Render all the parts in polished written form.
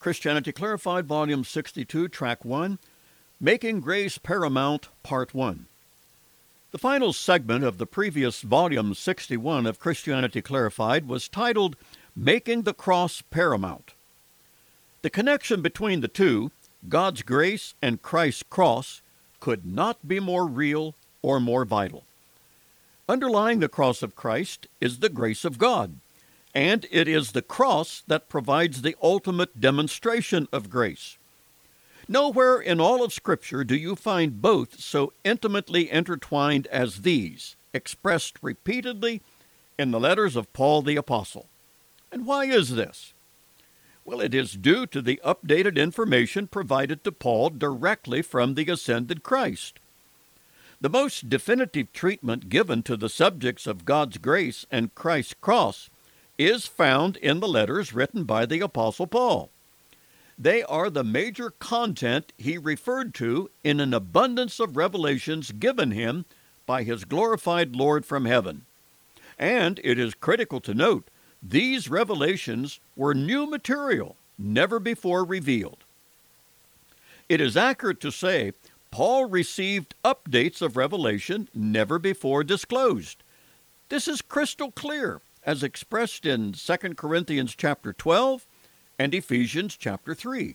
Christianity Clarified, Volume 62, Track 1, Making Grace Paramount, Part 1. The final segment of the previous Volume 61 of Christianity Clarified was titled, Making the Cross Paramount. The connection between the two, God's grace and Christ's cross, could not be more real or more vital. Underlying the cross of Christ is the grace of God, and it is the cross that provides the ultimate demonstration of grace. Nowhere in all of Scripture do you find both so intimately intertwined as these, expressed repeatedly in the letters of Paul the Apostle. And why is this? Well, it is due to the updated information provided to Paul directly from the ascended Christ. The most definitive treatment given to the subjects of God's grace and Christ's cross is found in the letters written by the Apostle Paul. They are the major content he referred to in an abundance of revelations given him by his glorified Lord from heaven. And it is critical to note, these revelations were new material, never before revealed. It is accurate to say Paul received updates of revelation never before disclosed. This is crystal clear, as expressed in 2 Corinthians chapter 12 and Ephesians chapter 3.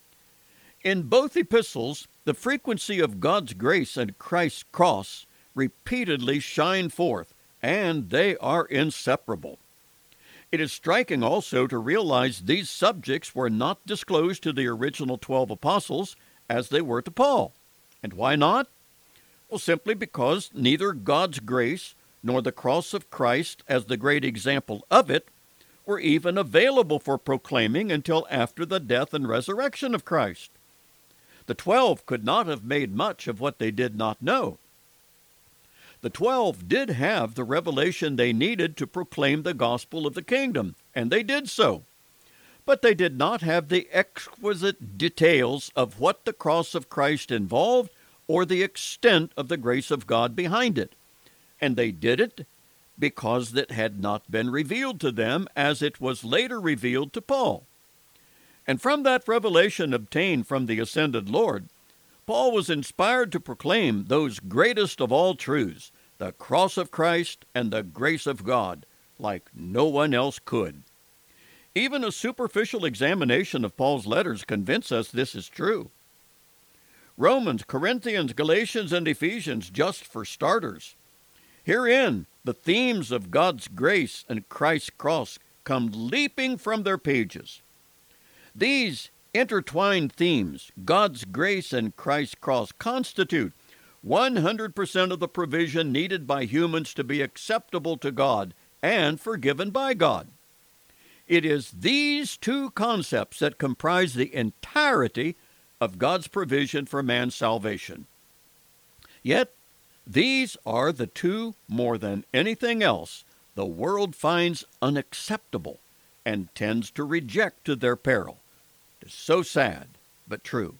In both epistles, the frequency of God's grace and Christ's cross repeatedly shine forth, and they are inseparable. It is striking also to realize these subjects were not disclosed to the original 12 apostles as they were to Paul. And why not? Well, simply because neither God's grace nor the cross of Christ as the great example of it were even available for proclaiming until after the death and resurrection of Christ. The 12 could not have made much of what they did not know. The 12 did have the revelation they needed to proclaim the gospel of the kingdom, and they did so. But they did not have the exquisite details of what the cross of Christ involved or the extent of the grace of God behind it. And they did it because it had not been revealed to them as it was later revealed to Paul. And from that revelation obtained from the ascended Lord, Paul was inspired to proclaim those greatest of all truths, the cross of Christ and the grace of God, like no one else could. Even a superficial examination of Paul's letters convinces us this is true. Romans, Corinthians, Galatians, and Ephesians, just for starters. Herein, the themes of God's grace and Christ's cross come leaping from their pages. These intertwined themes, God's grace and Christ's cross, constitute 100% of the provision needed by humans to be acceptable to God and forgiven by God. It is these two concepts that comprise the entirety of God's provision for man's salvation. Yet, these are the two, more than anything else, the world finds unacceptable and tends to reject to their peril. It is so sad, but true.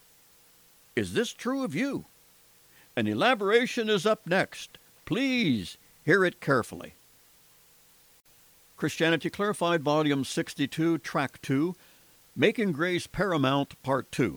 Is this true of you? An elaboration is up next. Please hear it carefully. Christianity Clarified, Volume 62, Track 2, Making Grace Paramount, Part 2.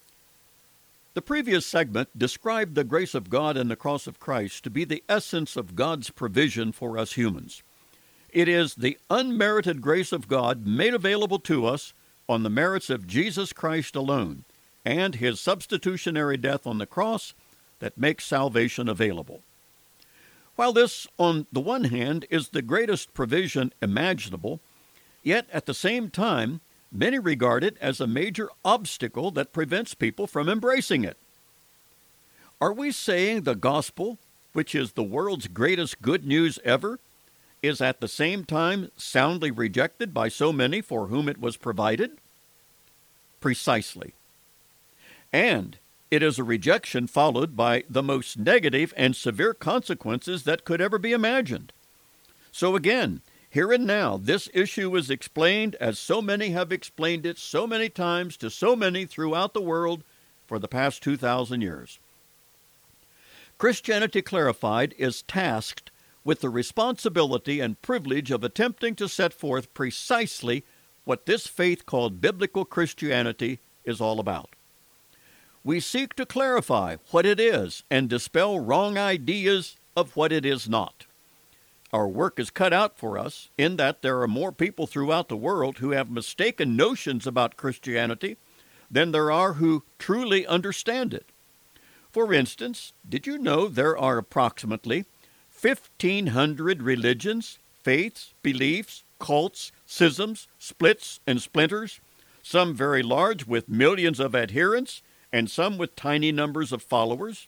The previous segment described the grace of God and the cross of Christ to be the essence of God's provision for us humans. It is the unmerited grace of God made available to us on the merits of Jesus Christ alone, and his substitutionary death on the cross that makes salvation available. While this, on the one hand, is the greatest provision imaginable, yet at the same time, many regard it as a major obstacle that prevents people from embracing it. Are we saying the gospel, which is the world's greatest good news ever, is at the same time soundly rejected by so many for whom it was provided? Precisely. And it is a rejection followed by the most negative and severe consequences that could ever be imagined. So again, here and now, this issue is explained as so many have explained it so many times to so many throughout the world for the past 2,000 years. Christianity Clarified is tasked with the responsibility and privilege of attempting to set forth precisely what this faith called biblical Christianity is all about. We seek to clarify what it is and dispel wrong ideas of what it is not. Our work is cut out for us in that there are more people throughout the world who have mistaken notions about Christianity than there are who truly understand it. For instance, did you know there are approximately 1,500 religions, faiths, beliefs, cults, schisms, splits, and splinters, some very large with millions of adherents, and some with tiny numbers of followers?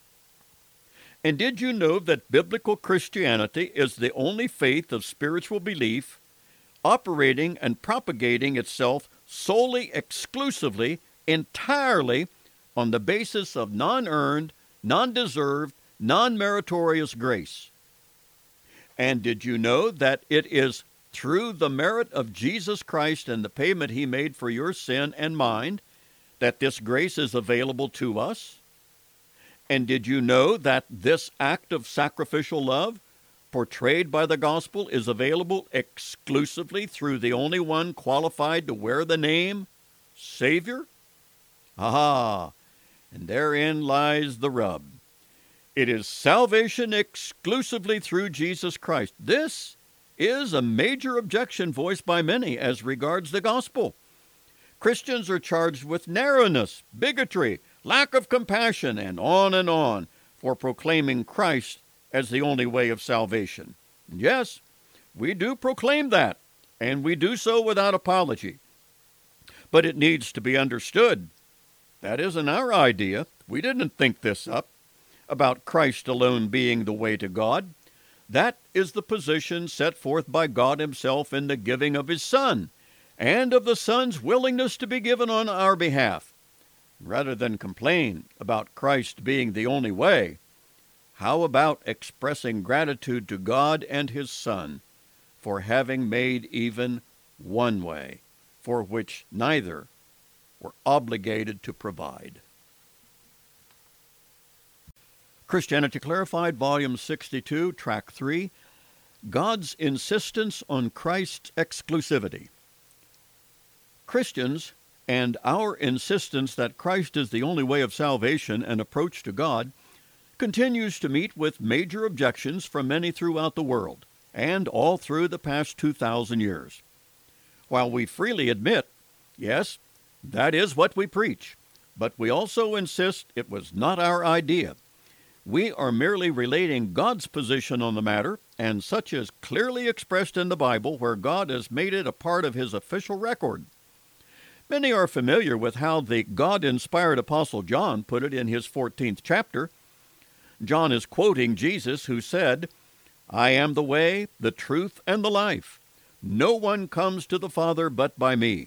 And did you know that biblical Christianity is the only faith of spiritual belief, operating and propagating itself solely, exclusively, entirely on the basis of non-earned, non-deserved, non-meritorious grace? And did you know that it is through the merit of Jesus Christ and the payment he made for your sin and mine that this grace is available to us? And did you know that this act of sacrificial love portrayed by the gospel is available exclusively through the only one qualified to wear the name Savior? Aha! And therein lies the rub. It is salvation exclusively through Jesus Christ. This is a major objection voiced by many as regards the gospel. Christians are charged with narrowness, bigotry, lack of compassion, and on for proclaiming Christ as the only way of salvation. And yes, we do proclaim that, and we do so without apology. But it needs to be understood. That isn't our idea. We didn't think this up, about Christ alone being the way to God. That is the position set forth by God himself in the giving of his Son, and of the Son's willingness to be given on our behalf. Rather than complain about Christ being the only way, how about expressing gratitude to God and his Son for having made even one way, for which neither were obligated to provide? Christianity Clarified, Volume 62, Track 3, God's Insistence on Christ's Exclusivity. Christians and our insistence that Christ is the only way of salvation and approach to God continues to meet with major objections from many throughout the world, and all through the past 2,000 years. While we freely admit, yes, that is what we preach, but we also insist it was not our idea. We are merely relating God's position on the matter, and such is clearly expressed in the Bible, where God has made it a part of his official record. Many are familiar with how the God-inspired Apostle John put it in his 14th chapter. John is quoting Jesus, who said, "I am the way, the truth, and the life. No one comes to the Father but by me."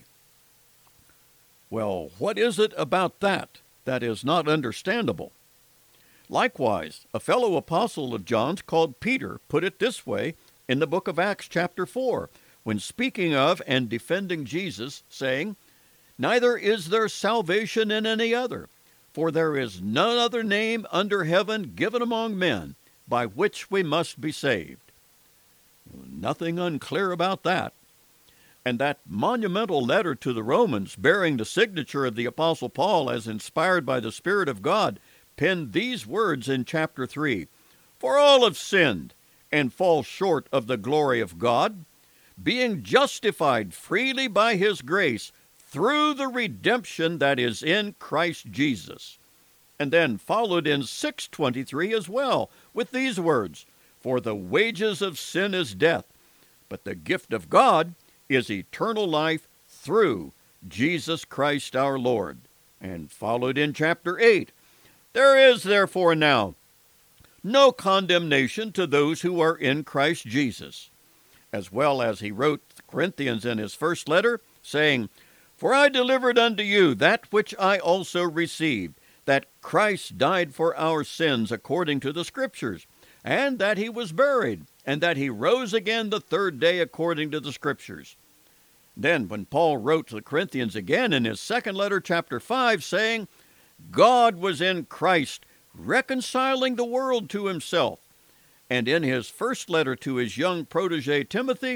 Well, what is it about that is not understandable? Likewise, a fellow apostle of John's called Peter put it this way in the book of Acts chapter 4, when speaking of and defending Jesus, saying, "Neither is there salvation in any other, for there is none other name under heaven given among men by which we must be saved." Nothing unclear about that. And that monumental letter to the Romans, bearing the signature of the Apostle Paul as inspired by the Spirit of God, penned these words in chapter 3, "For all have sinned and fall short of the glory of God, being justified freely by his grace through the redemption that is in Christ Jesus." And then followed in 6:23 as well, with these words, "For the wages of sin is death, but the gift of God is eternal life through Jesus Christ our Lord." And followed in chapter 8, "There is therefore now no condemnation to those who are in Christ Jesus." As well as he wrote the Corinthians in his first letter, saying, "For I delivered unto you that which I also received, that Christ died for our sins according to the Scriptures, and that he was buried, and that he rose again the third day according to the Scriptures." Then when Paul wrote to the Corinthians again in his second letter, chapter 5, saying, "God was in Christ reconciling the world to himself." And in his first letter to his young protege Timothy,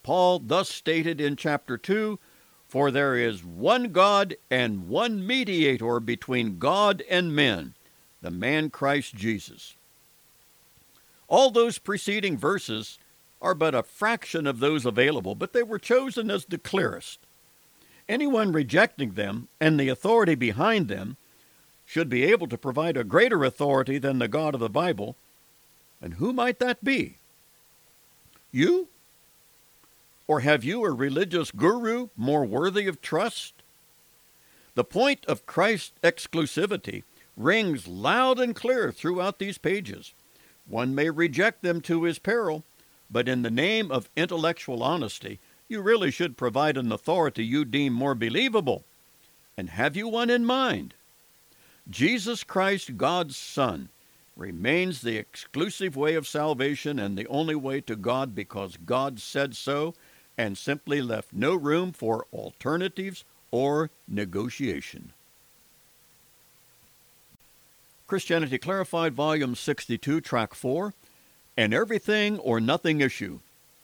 Paul thus stated in chapter 2, "For there is one God and one mediator between God and men, the man Christ Jesus." All those preceding verses are but a fraction of those available, but they were chosen as the clearest. Anyone rejecting them and the authority behind them should be able to provide a greater authority than the God of the Bible. And who might that be? You? Or have you a religious guru more worthy of trust? The point of Christ's exclusivity rings loud and clear throughout these pages. One may reject them to his peril, but in the name of intellectual honesty, you really should provide an authority you deem more believable. And have you one in mind? Jesus Christ, God's Son, remains the exclusive way of salvation and the only way to God because God said so and simply left no room for alternatives or negotiation. Christianity Clarified, Volume 62, Track 4, An Everything or Nothing Issue.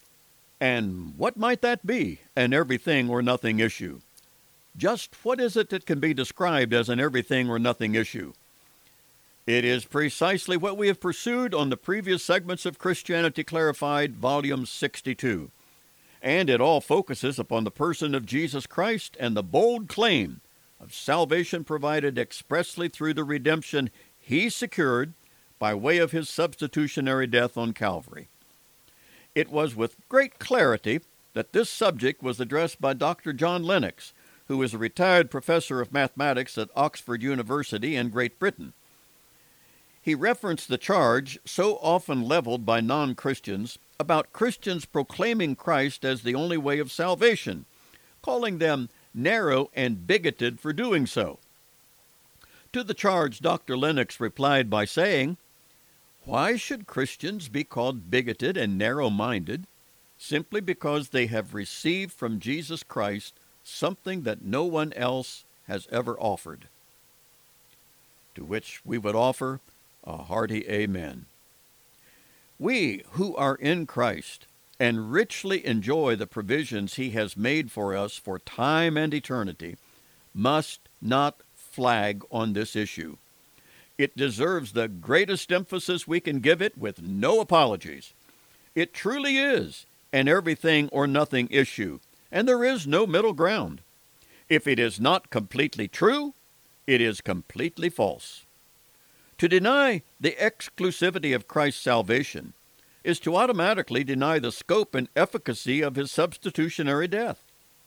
And what might that be, an everything or nothing issue? Just what is it that can be described as an everything or nothing issue? It is precisely what we have pursued on the previous segments of Christianity Clarified, Volume 62. And it all focuses upon the person of Jesus Christ and the bold claim of salvation provided expressly through the redemption he secured by way of his substitutionary death on Calvary. It was with great clarity that this subject was addressed by Dr. John Lennox, who is a retired professor of mathematics at Oxford University in Great Britain. He referenced the charge so often leveled by non-Christians about Christians proclaiming Christ as the only way of salvation, calling them narrow and bigoted for doing so. To the charge, Dr. Lennox replied by saying, "Why should Christians be called bigoted and narrow-minded simply because they have received from Jesus Christ something that no one else has ever offered?" To which we would offer a hearty amen. We who are in Christ and richly enjoy the provisions he has made for us for time and eternity must not flag on this issue. It deserves the greatest emphasis we can give it with no apologies. It truly is an everything or nothing issue, and there is no middle ground. If it is not completely true, it is completely false. To deny the exclusivity of Christ's salvation is to automatically deny the scope and efficacy of his substitutionary death.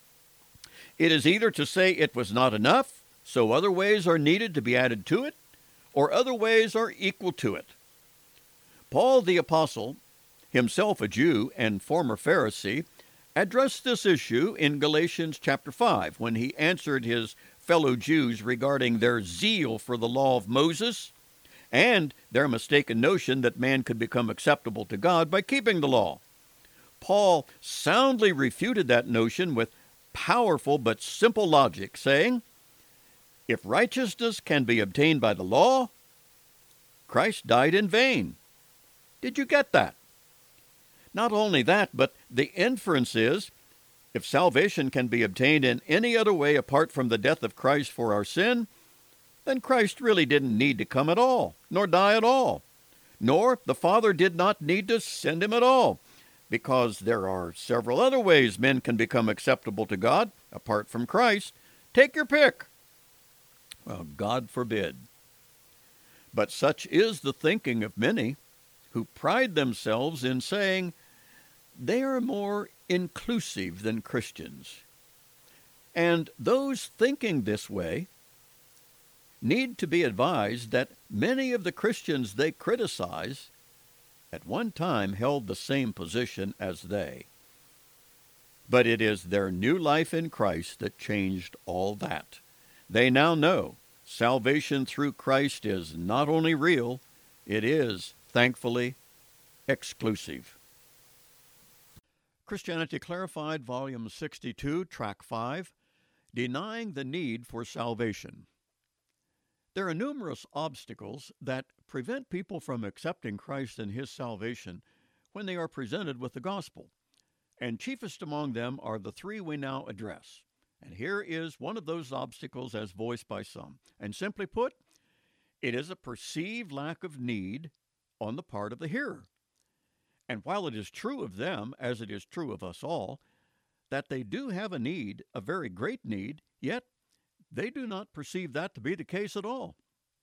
It is either to say it was not enough, so other ways are needed to be added to it, or other ways are equal to it. Paul the Apostle, himself a Jew and former Pharisee, addressed this issue in Galatians chapter 5 when he answered his fellow Jews regarding their zeal for the law of Moses and their mistaken notion that man could become acceptable to God by keeping the law. Paul soundly refuted that notion with powerful but simple logic, saying, if righteousness can be obtained by the law, Christ died in vain. Did you get that? Not only that, but the inference is, if salvation can be obtained in any other way apart from the death of Christ for our sin, then Christ really didn't need to come at all, nor die at all, nor the Father did not need to send him at all, because there are several other ways men can become acceptable to God apart from Christ. Take your pick. Well, God forbid. But such is the thinking of many who pride themselves in saying they are more inclusive than Christians. And those thinking this way need to be advised that many of the Christians they criticize at one time held the same position as they. But it is their new life in Christ that changed all that. They now know salvation through Christ is not only real, it is, thankfully, exclusive. Christianity Clarified, Volume 62, Track 5, Denying the Need for Salvation. There are numerous obstacles that prevent people from accepting Christ and his salvation when they are presented with the gospel. and chiefest among them are the three we now address. And here is one of those obstacles as voiced by some. And simply put, it is a perceived lack of need on the part of the hearer. And while it is true of them, as it is true of us all, that they do have a need, a very great need, yet they do not perceive that to be the case at all.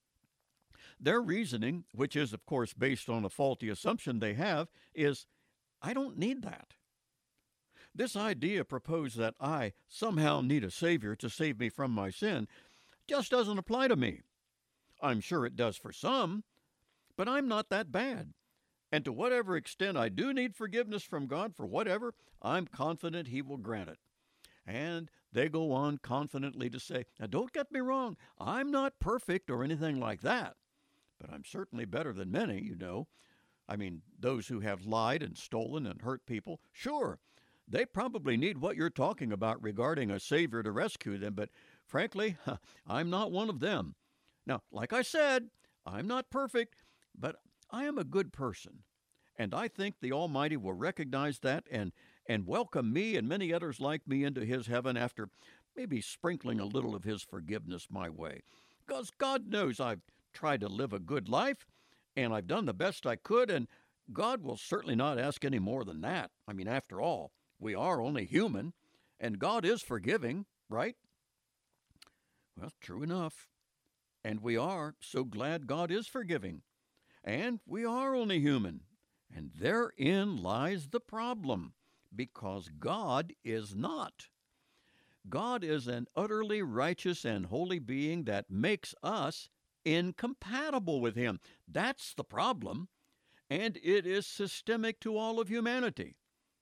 Their reasoning, which is of course based on a faulty assumption they have, is, I don't need that. This idea proposed that I somehow need a Savior to save me from my sin just doesn't apply to me. I'm sure it does for some, but I'm not that bad. And to whatever extent I do need forgiveness from God for whatever, I'm confident He will grant it. And they go on confidently to say, now don't get me wrong, I'm not perfect or anything like that, but I'm certainly better than many, you know. I mean, those who have lied and stolen and hurt people, sure, they probably need what you're talking about regarding a Savior to rescue them, but frankly, I'm not one of them. Now, like I said, I'm not perfect, but I am a good person, and I think the Almighty will recognize that and welcome me and many others like me into His heaven after maybe sprinkling a little of His forgiveness my way. Because God knows I've tried to live a good life, and I've done the best I could, and God will certainly not ask any more than that. I mean, after all, we are only human, and God is forgiving, right? Well, true enough. And we are so glad God is forgiving. And we are only human. And therein lies the problem, because God is not. God is an utterly righteous and holy being that makes us incompatible with Him. That's the problem. And it is systemic to all of humanity.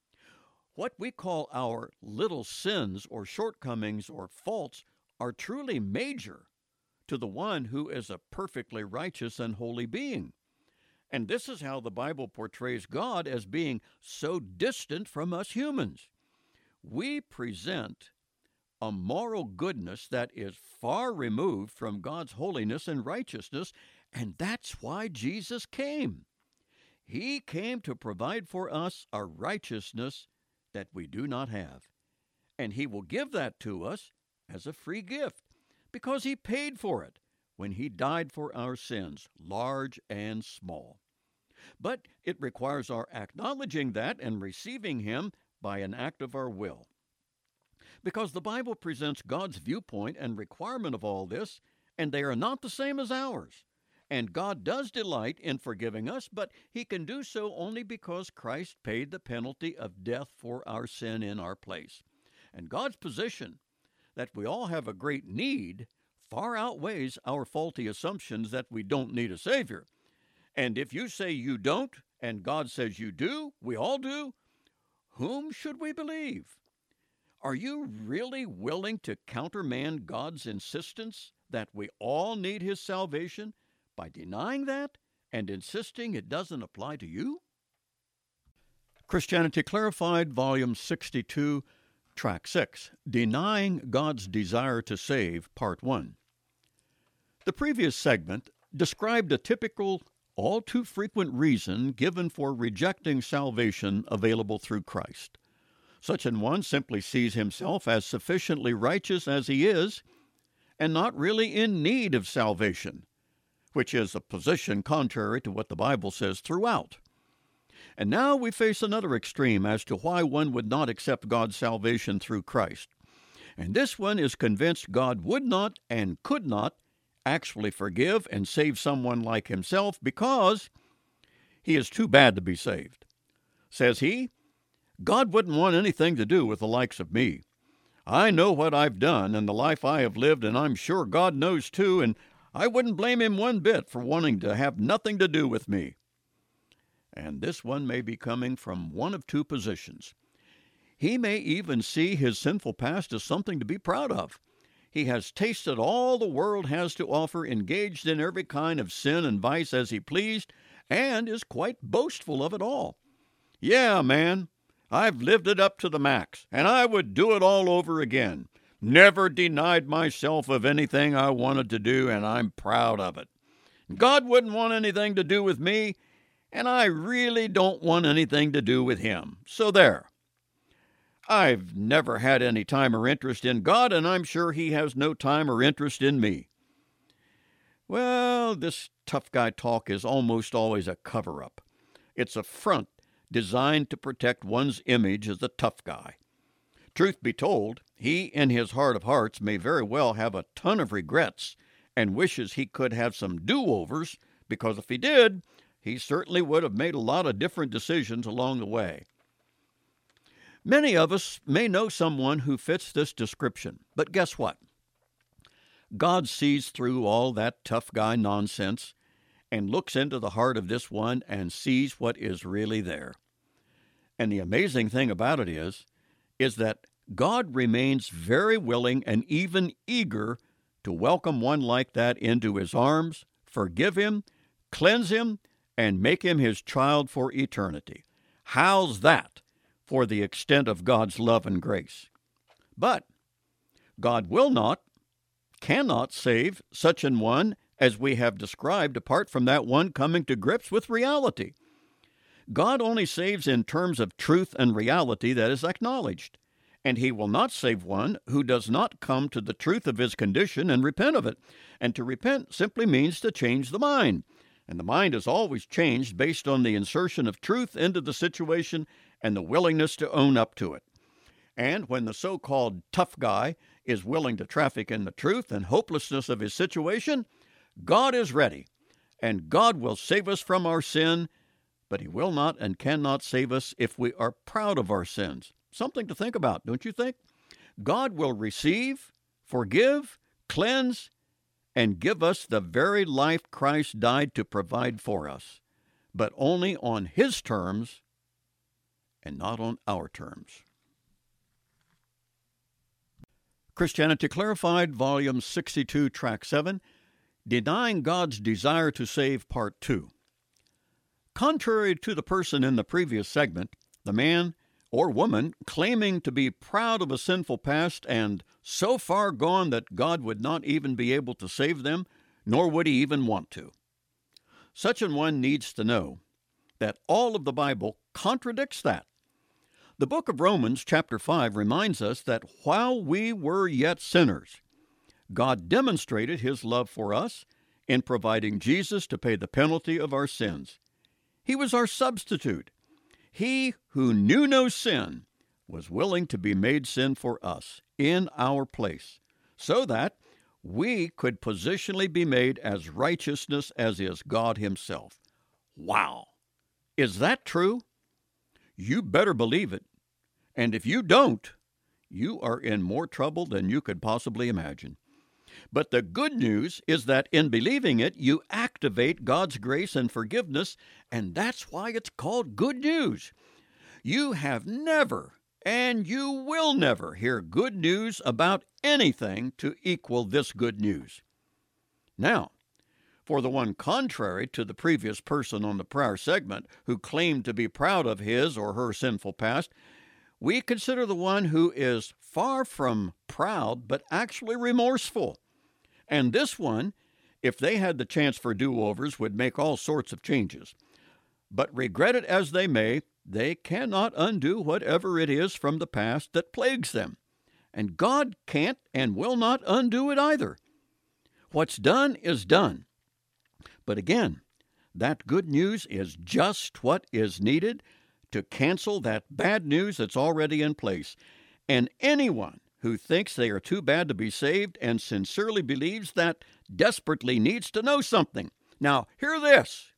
What we call our little sins or shortcomings or faults are truly major to the one who is a perfectly righteous and holy being. And this is how the Bible portrays God as being so distant from us humans. We present a moral goodness that is far removed from God's holiness and righteousness, and that's why Jesus came. He came to provide for us a righteousness that we do not have, and He will give that to us as a free gift, because He paid for it when He died for our sins, large and small. But it requires our acknowledging that and receiving Him by an act of our will. Because the Bible presents God's viewpoint and requirement of all this, and they are not the same as ours. And God does delight in forgiving us, but He can do so only because Christ paid the penalty of death for our sin in our place. And God's position that we all have a great need far outweighs our faulty assumptions that we don't need a Savior. And if you say you don't, and God says you do, we all do, whom should we believe? Are you really willing to countermand God's insistence that we all need His salvation by denying that and insisting it doesn't apply to you? Christianity Clarified, Volume 62, Track 6, Denying God's Desire to Save, Part 1. The previous segment described a typical, all too frequent reason given for rejecting salvation available through Christ. Such an one simply sees himself as sufficiently righteous as he is, and not really in need of salvation, which is a position contrary to what the Bible says throughout. And now we face another extreme as to why one would not accept God's salvation through Christ. And this one is convinced God would not and could not actually forgive and save someone like himself because he is too bad to be saved. Says he, God wouldn't want anything to do with the likes of me. I know what I've done and the life I have lived, and I'm sure God knows too, and I wouldn't blame Him one bit for wanting to have nothing to do with me. And this one may be coming from one of two positions. He may even see his sinful past as something to be proud of. He has tasted all the world has to offer, engaged in every kind of sin and vice as he pleased, and is quite boastful of it all. Yeah, man, I've lived it up to the max, and I would do it all over again. Never denied myself of anything I wanted to do, and I'm proud of it. God wouldn't want anything to do with me, and I really don't want anything to do with Him. So there. I've never had any time or interest in God, and I'm sure He has no time or interest in me. Well, this tough guy talk is almost always a cover-up. It's a front designed to protect one's image as a tough guy. Truth be told, he in his heart of hearts may very well have a ton of regrets and wishes he could have some do-overs, because if he did, he certainly would have made a lot of different decisions along the way. Many of us may know someone who fits this description, but guess what? God sees through all that tough guy nonsense and looks into the heart of this one and sees what is really there. And the amazing thing about it is that God remains very willing and even eager to welcome one like that into His arms, forgive him, cleanse him, and make him His child for eternity. How's that for the extent of God's love and grace? But God will not, cannot save such an one as we have described apart from that one coming to grips with reality. God only saves in terms of truth and reality that is acknowledged, and He will not save one who does not come to the truth of his condition and repent of it. And to repent simply means to change the mind, and the mind is always changed based on the insertion of truth into the situation and the willingness to own up to it. And when the so-called tough guy is willing to traffic in the truth and hopelessness of his situation, God is ready, and God will save us from our sin, but He will not and cannot save us if we are proud of our sins. Something to think about, don't you think? God will receive, forgive, cleanse, and give us the very life Christ died to provide for us, but only on His terms and not on our terms. Christianity Clarified, Volume 62, Track 7, Denying God's Desire to Save, Part 2. Contrary to the person in the previous segment, the man or woman claiming to be proud of a sinful past and so far gone that God would not even be able to save them, nor would He even want to. Such an one needs to know that all of the Bible contradicts that. The book of Romans, chapter 5, reminds us that while we were yet sinners, God demonstrated His love for us in providing Jesus to pay the penalty of our sins. He was our substitute. He who knew no sin was willing to be made sin for us in our place, so that we could positionally be made as righteousness as is God Himself. Wow! Is that true? You better believe it. And if you don't, you are in more trouble than you could possibly imagine. But the good news is that in believing it, you activate God's grace and forgiveness, and that's why it's called good news. You have never, and you will never, hear good news about anything to equal this good news. Now, for the one contrary to the previous person on the prior segment who claimed to be proud of his or her sinful past, we consider the one who is far from proud but actually remorseful. And this one, if they had the chance for do-overs, would make all sorts of changes. But regret it as they may, they cannot undo whatever it is from the past that plagues them. And God can't and will not undo it either. What's done is done. But again, that good news is just what is needed to cancel that bad news that's already in place. And anyone who thinks they are too bad to be saved and sincerely believes that desperately needs to know something. Now, hear this.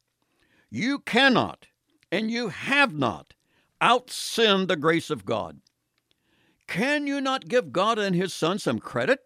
You cannot, and you have not, out-sinned the grace of God. Can you not give God and His Son some credit?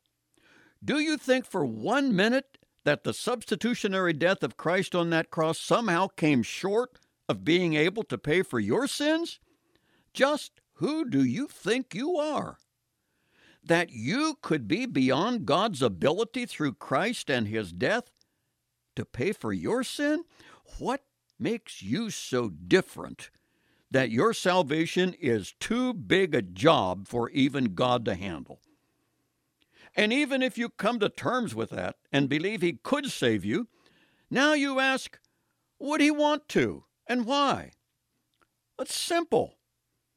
Do you think for 1 minute that the substitutionary death of Christ on that cross somehow came short of being able to pay for your sins? Just who do you think you are? That you could be beyond God's ability through Christ and His death to pay for your sin? What makes you so different that your salvation is too big a job for even God to handle? And even if you come to terms with that and believe He could save you, now you ask, would He want to, and why? It's simple.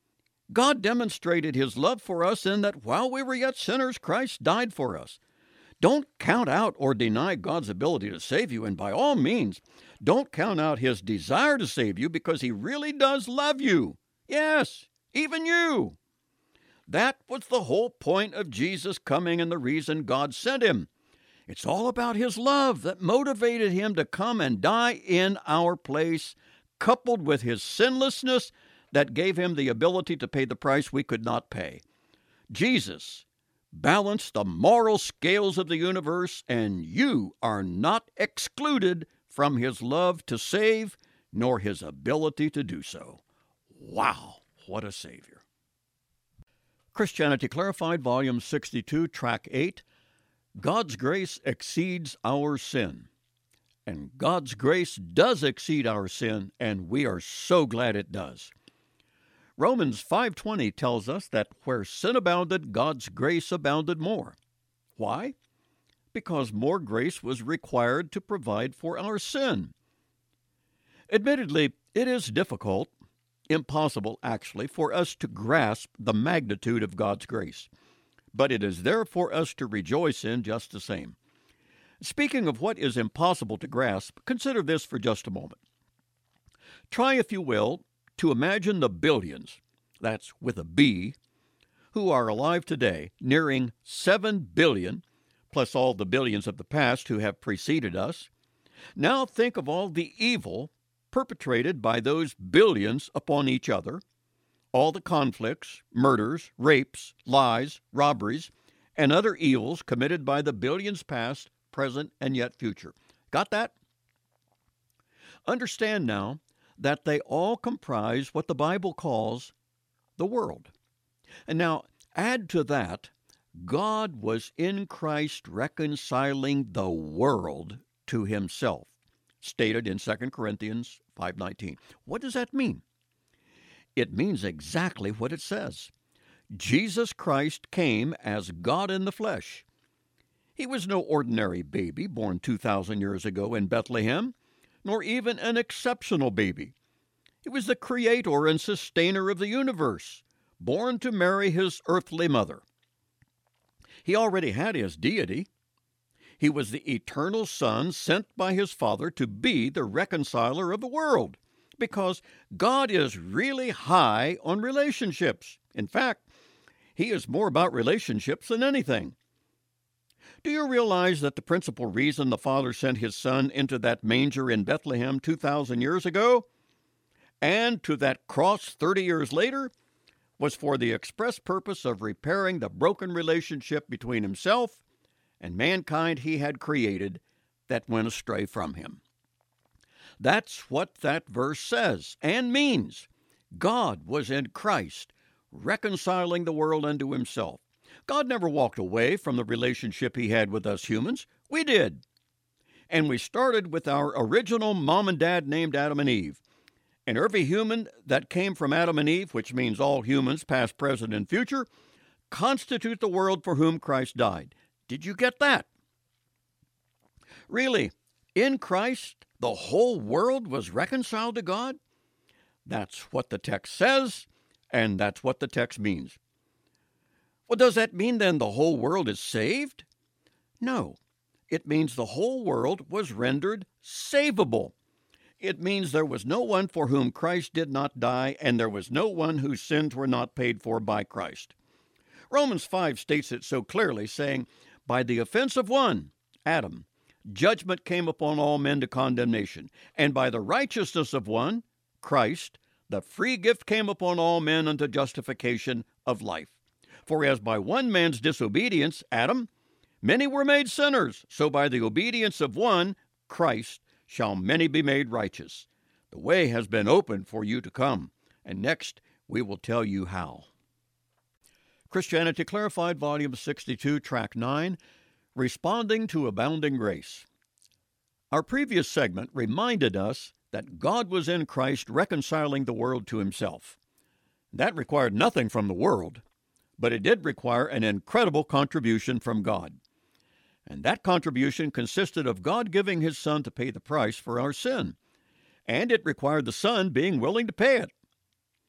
God demonstrated his love for us in that while we were yet sinners, Christ died for us. Don't count out or deny God's ability to save you, and by all means, don't count out his desire to save you, because he really does love you. Yes, even you. That was the whole point of Jesus coming and the reason God sent him. It's all about his love that motivated him to come and die in our place, coupled with his sinlessness that gave him the ability to pay the price we could not pay. Jesus balanced the moral scales of the universe, and you are not excluded from his love to save, nor his ability to do so. Wow, what a Savior. Christianity Clarified, Volume 62, Track 8, God's Grace Exceeds Our Sin. And God's grace does exceed our sin, and we are so glad it does. Romans 5:20 tells us that where sin abounded, God's grace abounded more. Why? Because more grace was required to provide for our sin. Admittedly, it is difficult, impossible actually, for us to grasp the magnitude of God's grace. But it is there for us to rejoice in just the same. Speaking of what is impossible to grasp, consider this for just a moment. Try, if you will, to imagine the billions, that's with a B, who are alive today, nearing 7 billion, plus all the billions of the past who have preceded us. Now think of all the evil perpetrated by those billions upon each other, all the conflicts, murders, rapes, lies, robberies, and other evils committed by the billions past, present, and yet future. Got that? Understand now that they all comprise what the Bible calls the world. And now add to that, God was in Christ reconciling the world to himself, stated in 2 Corinthians 5:19. What does that mean? It means exactly what it says. Jesus Christ came as God in the flesh. He was no ordinary baby born 2,000 years ago in Bethlehem, nor even an exceptional baby. He was the creator and sustainer of the universe, born to Mary, his earthly mother. He already had his deity. He was the eternal Son sent by his Father to be the reconciler of the world, because God is really high on relationships. In fact, he is more about relationships than anything. Do you realize that the principal reason the Father sent his Son into that manger in Bethlehem 2,000 years ago, and to that cross 30 years later, was for the express purpose of repairing the broken relationship between himself and mankind he had created that went astray from him? That's what that verse says and means. God was in Christ, reconciling the world unto himself. God never walked away from the relationship he had with us humans. We did. And we started with our original mom and dad named Adam and Eve. And every human that came from Adam and Eve, which means all humans, past, present, and future, constitute the world for whom Christ died. Did you get that? Really, in Christ, the whole world was reconciled to God? That's what the text says, and that's what the text means. Well, does that mean then the whole world is saved? No. It means the whole world was rendered savable. It means there was no one for whom Christ did not die, and there was no one whose sins were not paid for by Christ. Romans 5 states it so clearly, saying, "By the offense of one, Adam, judgment came upon all men to condemnation, and by the righteousness of one, Christ, the free gift came upon all men unto justification of life. For as by one man's disobedience, Adam, many were made sinners, so by the obedience of one, Christ, shall many be made righteous." The way has been opened for you to come, and next we will tell you how. Christianity Clarified, Volume 62, Track 9, Responding to Abounding Grace. Our previous segment reminded us that God was in Christ reconciling the world to himself. That required nothing from the world, but it did require an incredible contribution from God. And that contribution consisted of God giving his Son to pay the price for our sin, and it required the Son being willing to pay it.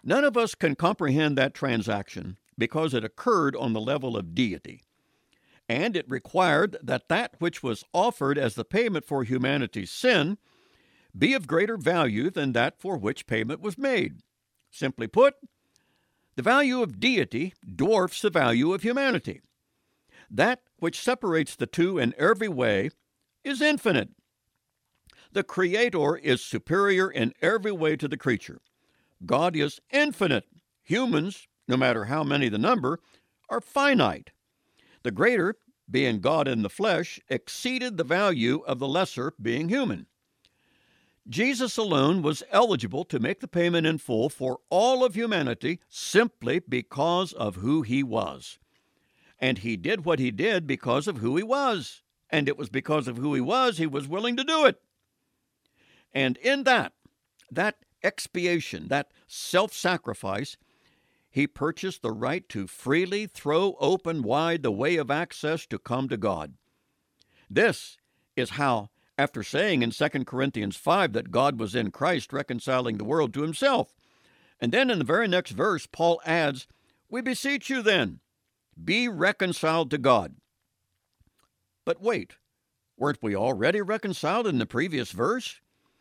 None of us can comprehend that transaction because it occurred on the level of deity, and it required that that which was offered as the payment for humanity's sin be of greater value than that for which payment was made. Simply put, the value of deity dwarfs the value of humanity. That which separates the two in every way is infinite. The Creator is superior in every way to the creature. God is infinite. Humans, no matter how many the number, are finite. The greater, being God in the flesh, exceeded the value of the lesser, being human. Jesus alone was eligible to make the payment in full for all of humanity simply because of who he was. And he did what he did because of who he was. And it was because of who he was willing to do it. And in that expiation, that self-sacrifice, he purchased the right to freely throw open wide the way of access to come to God. This is how, after saying in 2 Corinthians 5 that God was in Christ reconciling the world to himself, and then in the very next verse, Paul adds, "We beseech you then, be reconciled to God." But wait, weren't we already reconciled in the previous verse?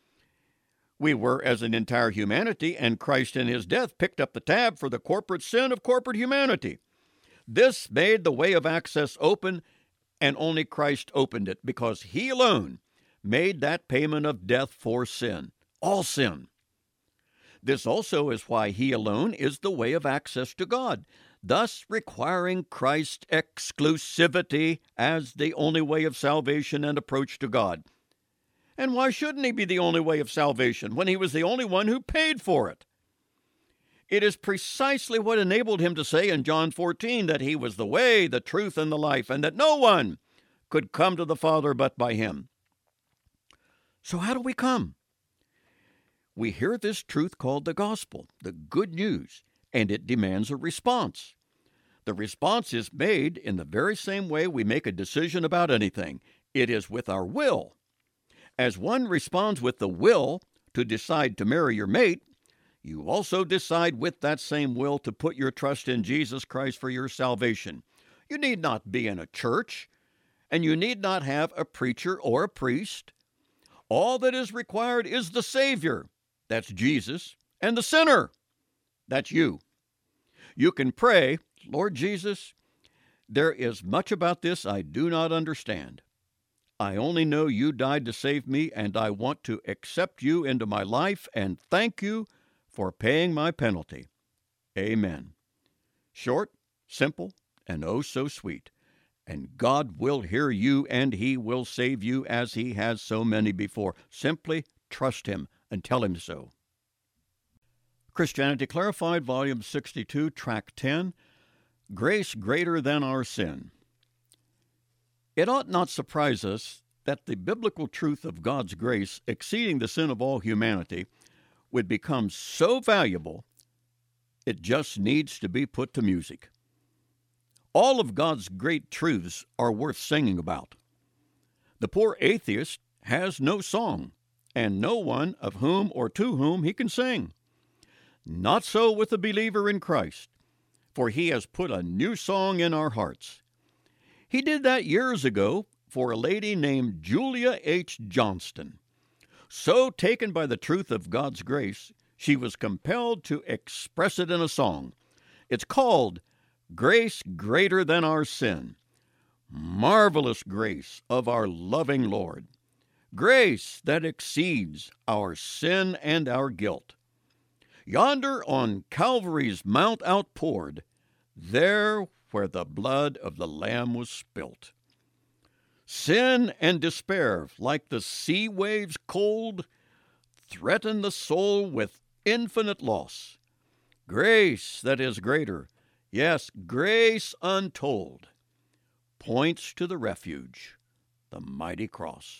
We were as an entire humanity, and Christ in his death picked up the tab for the corporate sin of corporate humanity. This made the way of access open, and only Christ opened it, because he alone made that payment of death for sin, all sin. This also is why he alone is the way of access to God, thus requiring Christ's exclusivity as the only way of salvation and approach to God. And why shouldn't he be the only way of salvation when he was the only one who paid for it? It is precisely what enabled him to say in John 14 that he was the way, the truth, and the life, and that no one could come to the Father but by him. So how do we come? We hear this truth called the gospel, the good news, and it demands a response. The response is made in the very same way we make a decision about anything. It is with our will. As one responds with the will to decide to marry your mate, you also decide with that same will to put your trust in Jesus Christ for your salvation. You need not be in a church, and you need not have a preacher or a priest. All that is required is the Savior, that's Jesus, and the sinner, that's you. You can pray, "Lord Jesus, there is much about this I do not understand. I only know you died to save me, and I want to accept you into my life and thank you for paying my penalty. Amen." Short, simple, and oh so sweet. And God will hear you, and he will save you as he has so many before. Simply trust him and tell him so. Christianity Clarified, Volume 62, Track 10, Grace Greater Than Our Sin. It ought not surprise us that the biblical truth of God's grace exceeding the sin of all humanity would become so valuable, it just needs to be put to music. All of God's great truths are worth singing about. The poor atheist has no song, and no one of whom or to whom he can sing. Not so with the believer in Christ, for he has put a new song in our hearts. He did that years ago for a lady named Julia H. Johnston. So taken by the truth of God's grace, she was compelled to express it in a song. It's called "Grace Greater Than Our Sin." Marvelous grace of our loving Lord. Grace that exceeds our sin and our guilt. Yonder on Calvary's mount outpoured, there where the blood of the Lamb was spilt. Sin and despair, like the sea waves cold, threaten the soul with infinite loss. Grace that is greater, yes, grace untold, points to the refuge, the mighty cross.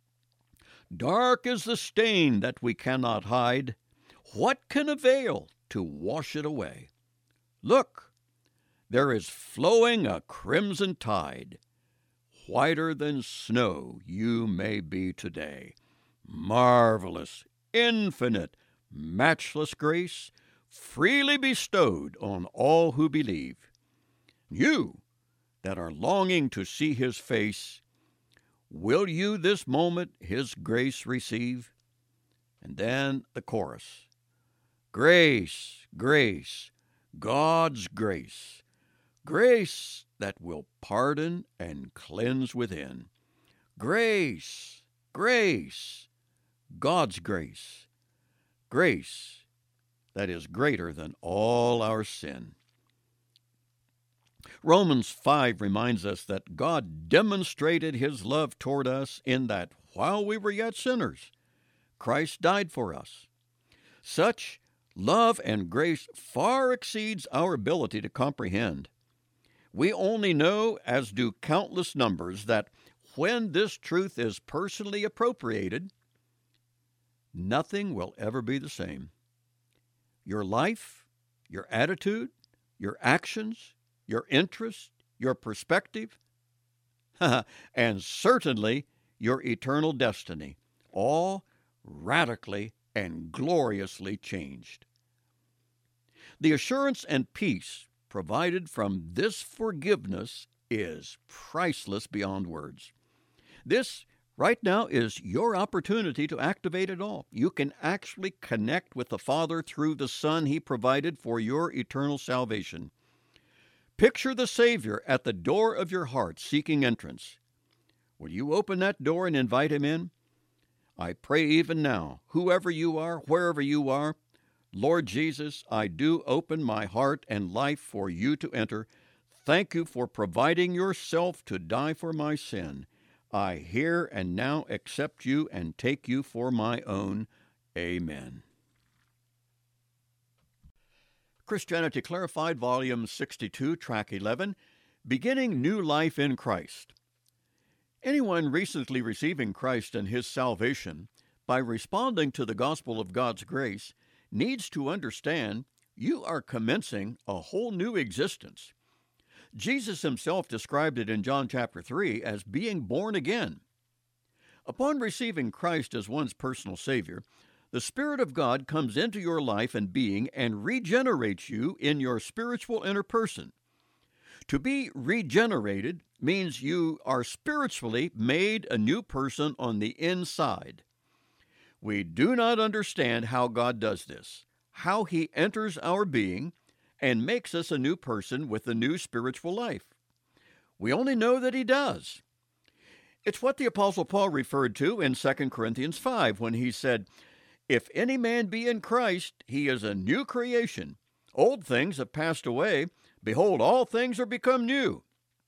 Dark is the stain that we cannot hide. What can avail to wash it away? Look, there is flowing a crimson tide. Whiter than snow you may be today. Marvelous, infinite, matchless grace, freely bestowed on all who believe. You that are longing to see his face, will you this moment his grace receive? And then the chorus. Grace, grace, God's grace, grace that will pardon and cleanse within. Grace, grace, God's grace, grace that is greater than all our sin. Romans 5 reminds us that God demonstrated his love toward us in that while we were yet sinners, Christ died for us. Such love and grace far exceeds our ability to comprehend. We only know, as do countless numbers, that when this truth is personally appropriated, nothing will ever be the same. Your life, your attitude, your actions, your interest, your perspective, and certainly your eternal destiny, all radically and gloriously changed. The assurance and peace provided from this forgiveness is priceless beyond words. This right now is your opportunity to activate it all. You can actually connect with the Father through the Son he provided for your eternal salvation. Picture the Savior at the door of your heart seeking entrance. Will you open that door and invite him in? I pray even now, whoever you are, wherever you are, Lord Jesus, I do open my heart and life for you to enter. Thank you for providing yourself to die for my sin. I here and now accept you and take you for my own. Amen. Christianity Clarified, Volume 62, Track 11, Beginning New Life in Christ. Anyone recently receiving Christ and his salvation by responding to the gospel of God's grace needs to understand you are commencing a whole new existence. Jesus himself described it in John chapter 3 as being born again. Upon receiving Christ as one's personal Savior, the Spirit of God comes into your life and being and regenerates you in your spiritual inner person. To be regenerated means you are spiritually made a new person on the inside. We do not understand how God does this, how he enters our being and makes us a new person with a new spiritual life. We only know that he does. It's what the Apostle Paul referred to in 2 Corinthians 5 when he said, "If any man be in Christ, he is a new creation. Old things have passed away. Behold, all things are become new."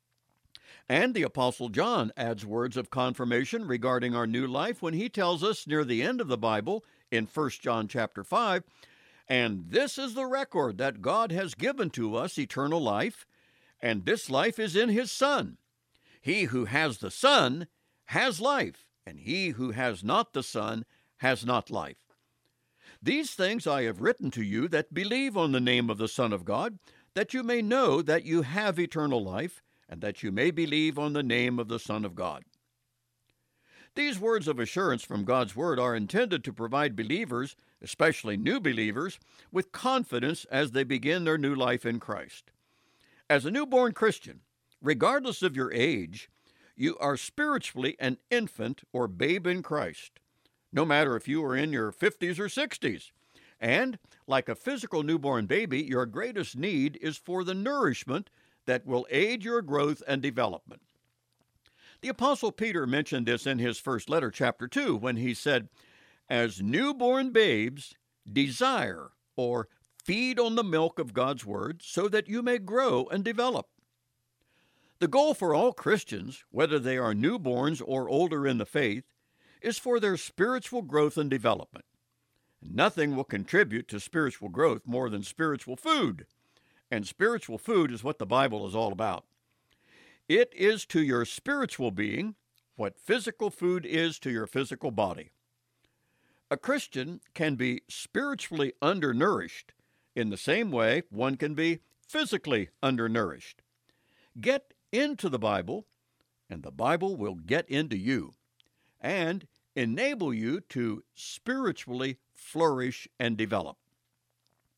And the Apostle John adds words of confirmation regarding our new life when he tells us near the end of the Bible in 1 John chapter 5, "And this is the record that God has given to us, eternal life, and this life is in his Son. He who has the Son has life, and he who has not the Son has not life. These things I have written to you that believe on the name of the Son of God, that you may know that you have eternal life, and that you may believe on the name of the Son of God." These words of assurance from God's Word are intended to provide believers, especially new believers, with confidence as they begin their new life in Christ. As a newborn Christian, regardless of your age, you are spiritually an infant or babe in Christ, no matter if you are in your 50s or 60s. And, like a physical newborn baby, your greatest need is for the nourishment that will aid your growth and development. The Apostle Peter mentioned this in his first letter, chapter 2, when he said, "As newborn babes, desire or feed on the milk of God's Word so that you may grow and develop." The goal for all Christians, whether they are newborns or older in the faith, is for their spiritual growth and development. Nothing will contribute to spiritual growth more than spiritual food, and spiritual food is what the Bible is all about. It is to your spiritual being what physical food is to your physical body. A Christian can be spiritually undernourished in the same way one can be physically undernourished. Get into the Bible, and the Bible will get into you and enable you to spiritually flourish and develop.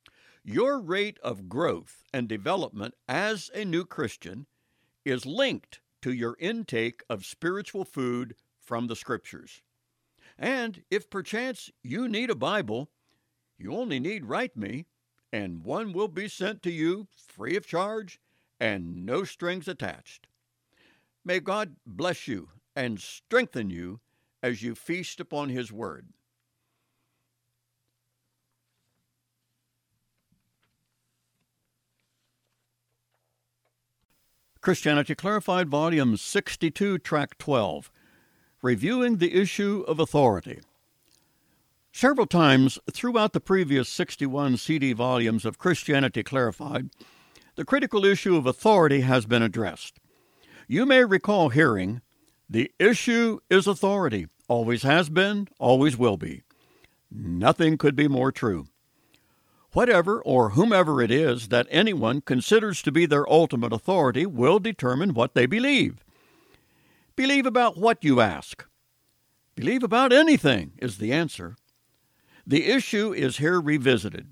Your rate of growth and development as a new Christian is linked to your intake of spiritual food from the Scriptures. And if perchance you need a Bible, you only need write me, and one will be sent to you free of charge and no strings attached. May God bless you and strengthen you as you feast upon His Word. Christianity Clarified, Volume 62, Track 12, Reviewing the Issue of Authority. Several times throughout the previous 61 CD volumes of Christianity Clarified, the critical issue of authority has been addressed. You may recall hearing, "The issue is authority, always has been, always will be." Nothing could be more true. Whatever or whomever it is that anyone considers to be their ultimate authority will determine what they believe. Believe about what you ask. Believe about anything is the answer. The issue is here revisited.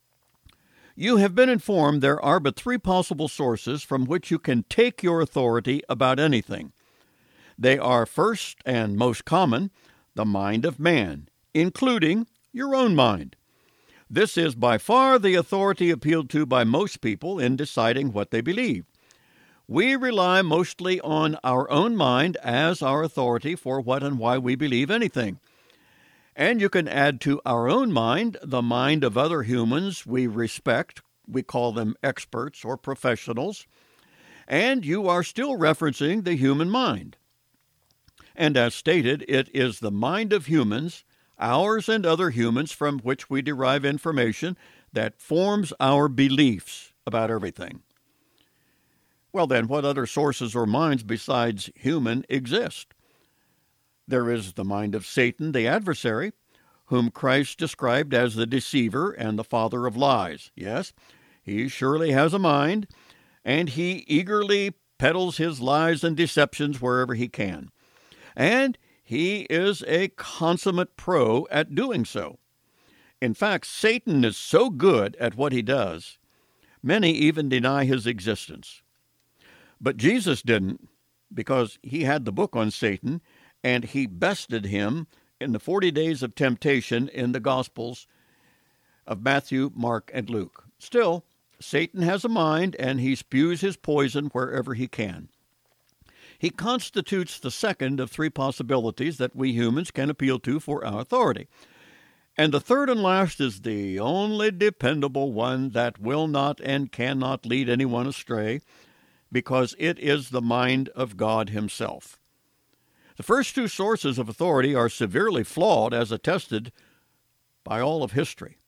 You have been informed there are but three possible sources from which you can take your authority about anything. They are, first and most common, the mind of man, including your own mind. This is by far the authority appealed to by most people in deciding what they believe. We rely mostly on our own mind as our authority for what and why we believe anything. And you can add to our own mind the mind of other humans we respect. We call them experts or professionals. And you are still referencing the human mind. And as stated, it is the mind of humans, ours and other humans, from which we derive information that forms our beliefs about everything. Well then, what other sources or minds besides human exist? There is the mind of Satan, the adversary, whom Christ described as the deceiver and the father of lies. Yes, he surely has a mind, and he eagerly peddles his lies and deceptions wherever he can. And he is a consummate pro at doing so. In fact, Satan is so good at what he does, many even deny his existence. But Jesus didn't, because he had the book on Satan, and he bested him in the 40 days of temptation in the Gospels of Matthew, Mark, and Luke. Still, Satan has a mind, and he spews his poison wherever he can. He constitutes the second of three possibilities that we humans can appeal to for our authority. And the third and last is the only dependable one that will not and cannot lead anyone astray, because it is the mind of God Himself. The first two sources of authority are severely flawed, as attested by all of history.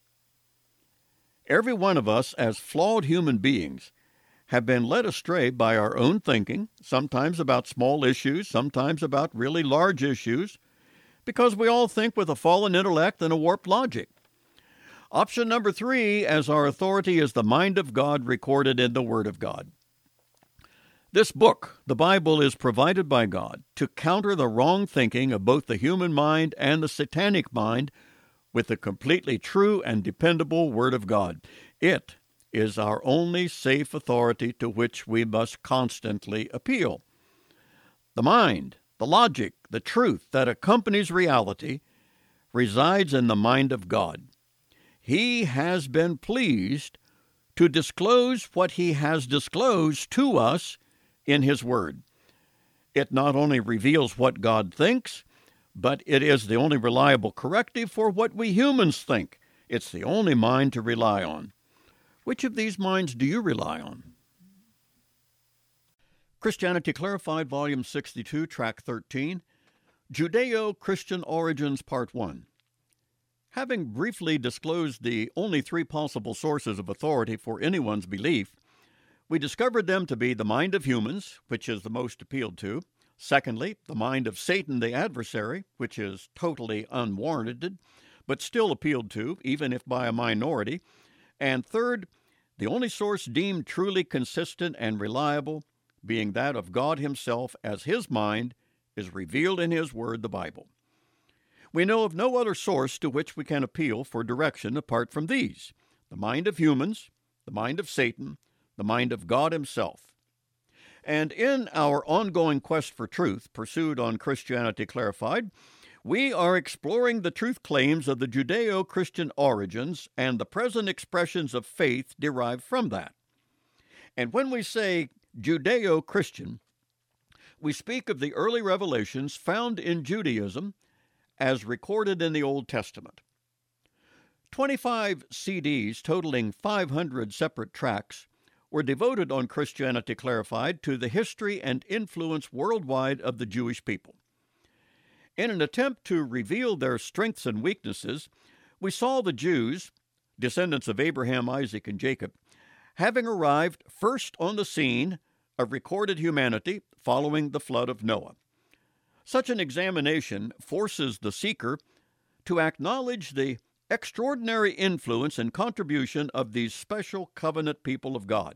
Every one of us, as flawed human beings, have been led astray by our own thinking, sometimes about small issues, sometimes about really large issues, because we all think with a fallen intellect and a warped logic. Option number 3 as our authority is the mind of God recorded in the Word of God. This book, the Bible, is provided by God to counter the wrong thinking of both the human mind and the satanic mind with the completely true and dependable Word of God. It is our only safe authority to which we must constantly appeal. The mind, the logic, the truth that accompanies reality resides in the mind of God. He has been pleased to disclose what He has disclosed to us in His Word. It not only reveals what God thinks, but it is the only reliable corrective for what we humans think. It's the only mind to rely on. Which of these minds do you rely on? Christianity Clarified, Volume 62, Track 13, Judeo-Christian Origins, Part 1. Having briefly disclosed the only three possible sources of authority for anyone's belief, we discovered them to be the mind of humans, which is the most appealed to. Secondly, the mind of Satan, the adversary, which is totally unwarranted, but still appealed to, even if by a minority. And third, the only source deemed truly consistent and reliable, being that of God Himself, as His mind is revealed in His Word, the Bible. We know of no other source to which we can appeal for direction apart from these, the mind of humans, the mind of Satan, the mind of God himself. And in our ongoing quest for truth, pursued on Christianity Clarified, we are exploring the truth claims of the Judeo-Christian origins and the present expressions of faith derived from that. And when we say Judeo-Christian, we speak of the early revelations found in Judaism as recorded in the Old Testament. 25 CDs totaling 500 separate tracts were devoted on Christianity Clarified to the history and influence worldwide of the Jewish people. In an attempt to reveal their strengths and weaknesses, we saw the Jews, descendants of Abraham, Isaac, and Jacob, having arrived first on the scene of recorded humanity following the flood of Noah. Such an examination forces the seeker to acknowledge the extraordinary influence and contribution of these special covenant people of God.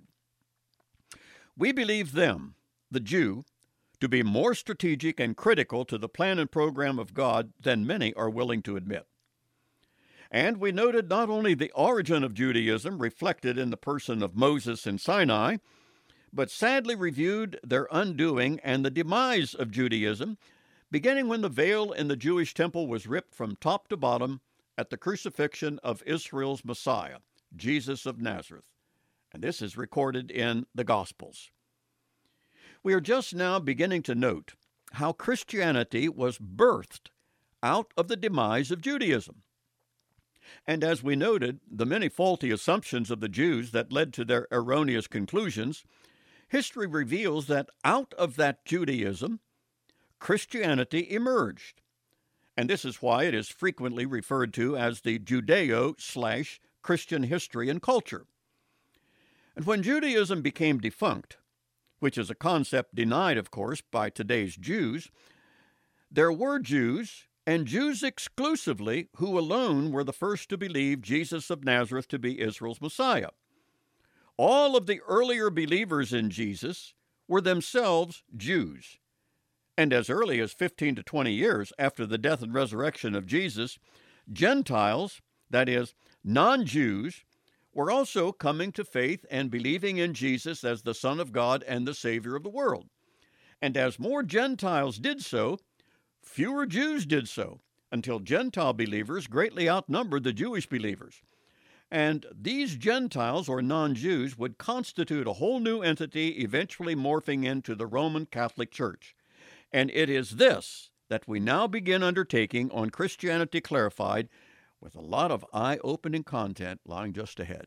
We believe them, the Jew, to be more strategic and critical to the plan and program of God than many are willing to admit. And we noted not only the origin of Judaism reflected in the person of Moses and Sinai, but sadly reviewed their undoing and the demise of Judaism, beginning when the veil in the Jewish temple was ripped from top to bottom at the crucifixion of Israel's Messiah, Jesus of Nazareth. And this is recorded in the Gospels. We are just now beginning to note how Christianity was birthed out of the demise of Judaism. And as we noted, the many faulty assumptions of the Jews that led to their erroneous conclusions, history reveals that out of that Judaism, Christianity emerged. And this is why it is frequently referred to as the Judeo/Christian history and culture. And when Judaism became defunct, which is a concept denied, of course, by today's Jews, there were Jews, and Jews exclusively, who alone were the first to believe Jesus of Nazareth to be Israel's Messiah. All of the earlier believers in Jesus were themselves Jews. And as early as 15 to 20 years after the death and resurrection of Jesus, Gentiles, that is, non-Jews, were also coming to faith and believing in Jesus as the Son of God and the Savior of the world. And as more Gentiles did so, fewer Jews did so, until Gentile believers greatly outnumbered the Jewish believers. And these Gentiles, or non-Jews, would constitute a whole new entity, eventually morphing into the Roman Catholic Church. And it is this that we now begin undertaking on Christianity Clarified, with a lot of eye-opening content lying just ahead.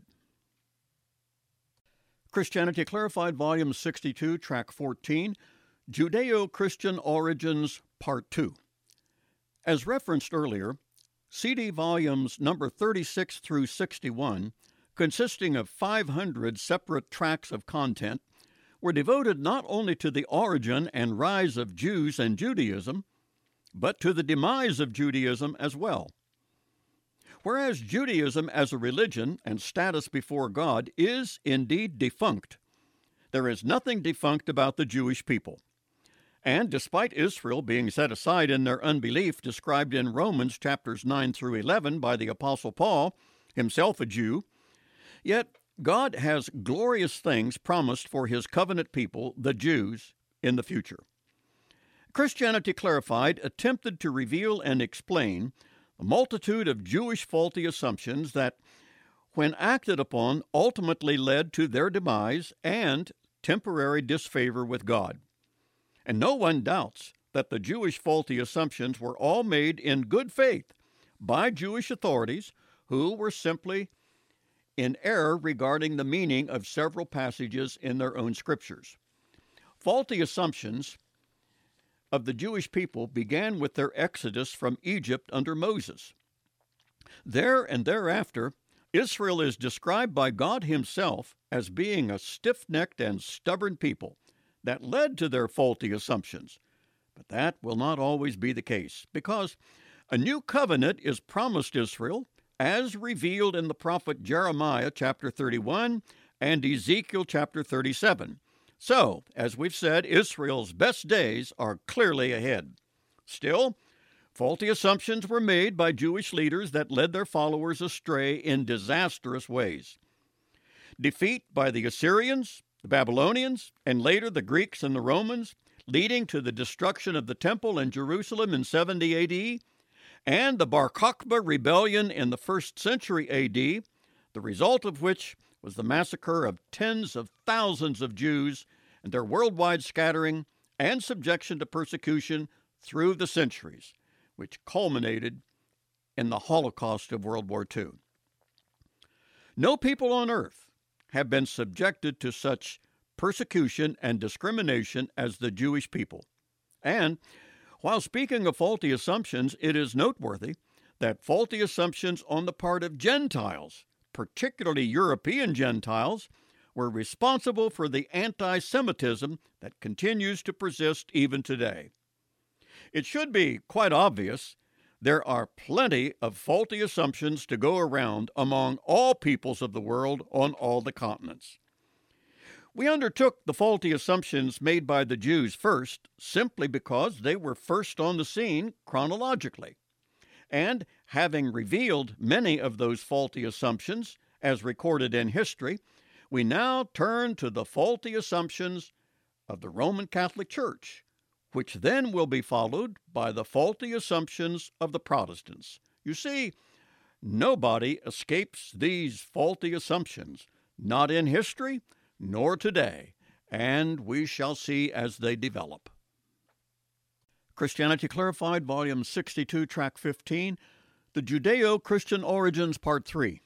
Christianity Clarified, Volume 62, Track 14, Judeo-Christian Origins, Part 2. As referenced earlier, CD volumes number 36 through 61, consisting of 500 separate tracks of content, were devoted not only to the origin and rise of Jews and Judaism, but to the demise of Judaism as well. Whereas Judaism as a religion and status before God is indeed defunct, there is nothing defunct about the Jewish people. And despite Israel being set aside in their unbelief described in Romans chapters 9 through 11 by the Apostle Paul, himself a Jew, yet God has glorious things promised for his covenant people, the Jews, in the future. Christianity Clarified attempted to reveal and explain a multitude of Jewish faulty assumptions that, when acted upon, ultimately led to their demise and temporary disfavor with God. And no one doubts that the Jewish faulty assumptions were all made in good faith by Jewish authorities who were simply in error regarding the meaning of several passages in their own scriptures. Faulty assumptions of the Jewish people began with their exodus from Egypt under Moses. There and thereafter, Israel is described by God himself as being a stiff-necked and stubborn people that led to their faulty assumptions. But that will not always be the case, because a new covenant is promised Israel as revealed in the prophet Jeremiah chapter 31 and Ezekiel chapter 37. So, as we've said, Israel's best days are clearly ahead. Still, Faulty assumptions were made by Jewish leaders that led their followers astray in disastrous ways. Defeat by the Assyrians, the Babylonians, and later the Greeks and the Romans, leading to the destruction of the temple in Jerusalem in 70 A.D., and the Bar Kokhba rebellion in the 1st century A.D., the result of which was the massacre of tens of thousands of Jews and their worldwide scattering and subjection to persecution through the centuries, which culminated in the Holocaust of World War II. No people on earth have been subjected to such persecution and discrimination as the Jewish people. And while speaking of faulty assumptions, it is noteworthy that faulty assumptions on the part of Gentiles, particularly European Gentiles, were responsible for the anti-Semitism that continues to persist even today. It should be quite obvious there are plenty of faulty assumptions to go around among all peoples of the world on all the continents. We undertook the faulty assumptions made by the Jews first simply because they were first on the scene chronologically. And having revealed many of those faulty assumptions as recorded in history, we now turn to the faulty assumptions of the Roman Catholic Church, which then will be followed by the faulty assumptions of the Protestants. You see, nobody escapes these faulty assumptions, not in history nor today, and we shall see as they develop. Christianity Clarified, Volume 62, Track 15, The Judeo-Christian Origins, Part 3.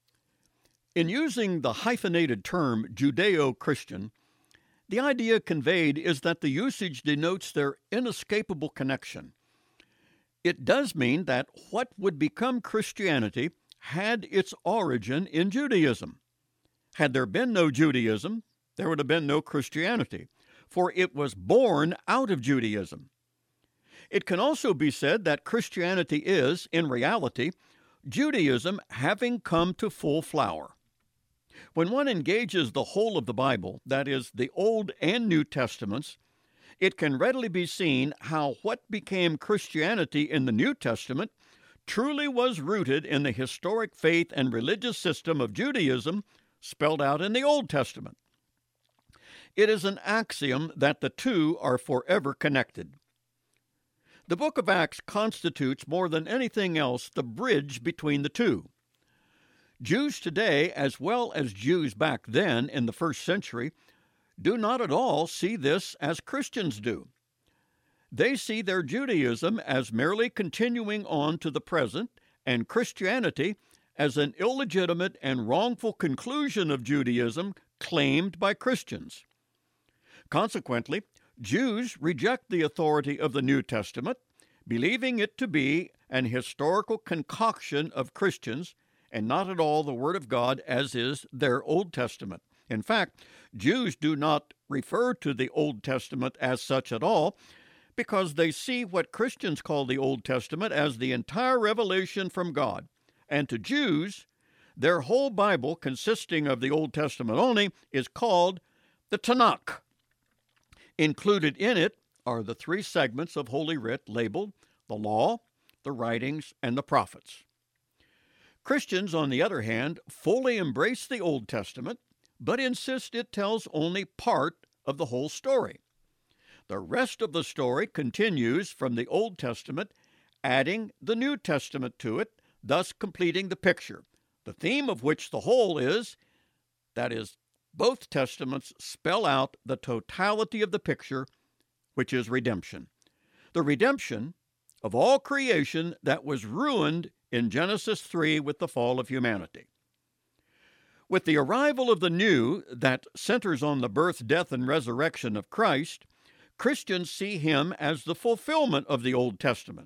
In using the hyphenated term Judeo-Christian, the idea conveyed is that the usage denotes their inescapable connection. It does mean that what would become Christianity had its origin in Judaism. Had there been no Judaism, there would have been no Christianity, for it was born out of Judaism. It can also be said that Christianity is, in reality, Judaism having come to full flower. When one engages the whole of the Bible, that is, the Old and New Testaments, it can readily be seen how what became Christianity in the New Testament truly was rooted in the historic faith and religious system of Judaism spelled out in the Old Testament. It is an axiom that the two are forever connected. The book of Acts constitutes more than anything else the bridge between the two. Jews today, as well as Jews back then in the 1st century, do not at all see this as Christians do. They see their Judaism as merely continuing on to the present, and Christianity as an illegitimate and wrongful conclusion of Judaism claimed by Christians. Consequently, Jews reject the authority of the New Testament, believing it to be an historical concoction of Christians and not at all the Word of God as is their Old Testament. In fact, Jews do not refer to the Old Testament as such at all because they see what Christians call the Old Testament as the entire revelation from God. And to Jews, their whole Bible, consisting of the Old Testament only, is called the Tanakh. Included in it are the 3 segments of Holy Writ labeled the Law, the Writings, and the Prophets. Christians, on the other hand, fully embrace the Old Testament, but insist it tells only part of the whole story. The rest of the story continues from the Old Testament, adding the New Testament to it, thus completing the picture, the theme of which the whole is, that is, both Testaments spell out the totality of the picture, which is redemption. The redemption of all creation that was ruined in Genesis 3 with the fall of humanity. With the arrival of the new that centers on the birth, death, and resurrection of Christ, Christians see him as the fulfillment of the Old Testament.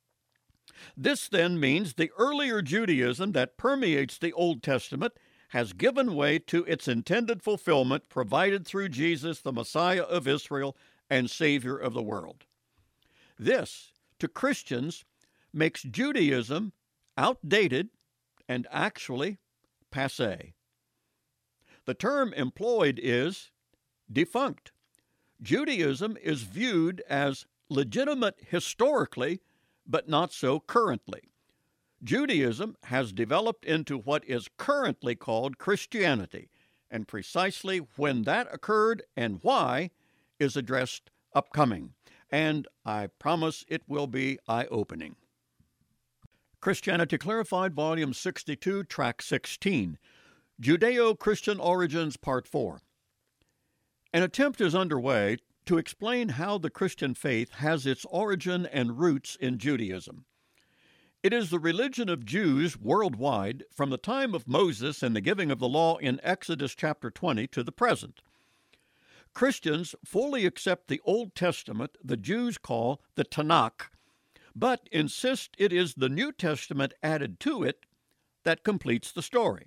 This then means the earlier Judaism that permeates the Old Testament has given way to its intended fulfillment provided through Jesus, the Messiah of Israel and Savior of the world. This, to Christians, makes Judaism outdated and actually passé. The term employed is defunct. Judaism is viewed as legitimate historically, but not so currently. Judaism has developed into what is currently called Christianity, and precisely when that occurred and why is addressed upcoming, and I promise it will be eye-opening. Christianity Clarified, Volume 62, Track 16, Judeo-Christian Origins, Part 4. An attempt is underway to explain how the Christian faith has its origin and roots in Judaism. It is the religion of Jews worldwide from the time of Moses and the giving of the law in Exodus chapter 20 to the present. Christians fully accept the Old Testament the Jews call the Tanakh, but insist it is the New Testament added to it that completes the story.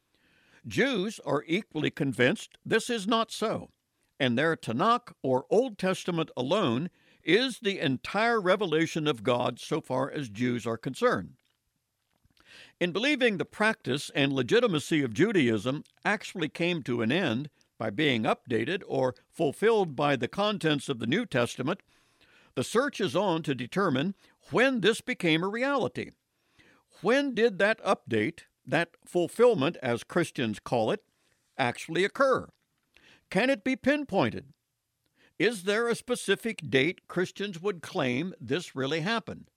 Jews are equally convinced this is not so, and their Tanakh, or Old Testament alone, is the entire revelation of God so far as Jews are concerned. In believing the practice and legitimacy of Judaism actually came to an end by being updated or fulfilled by the contents of the New Testament, the search is on to determine when this became a reality. When did that update, that fulfillment, as Christians call it, actually occur? Can it be pinpointed? Is there a specific date Christians would claim this really happened?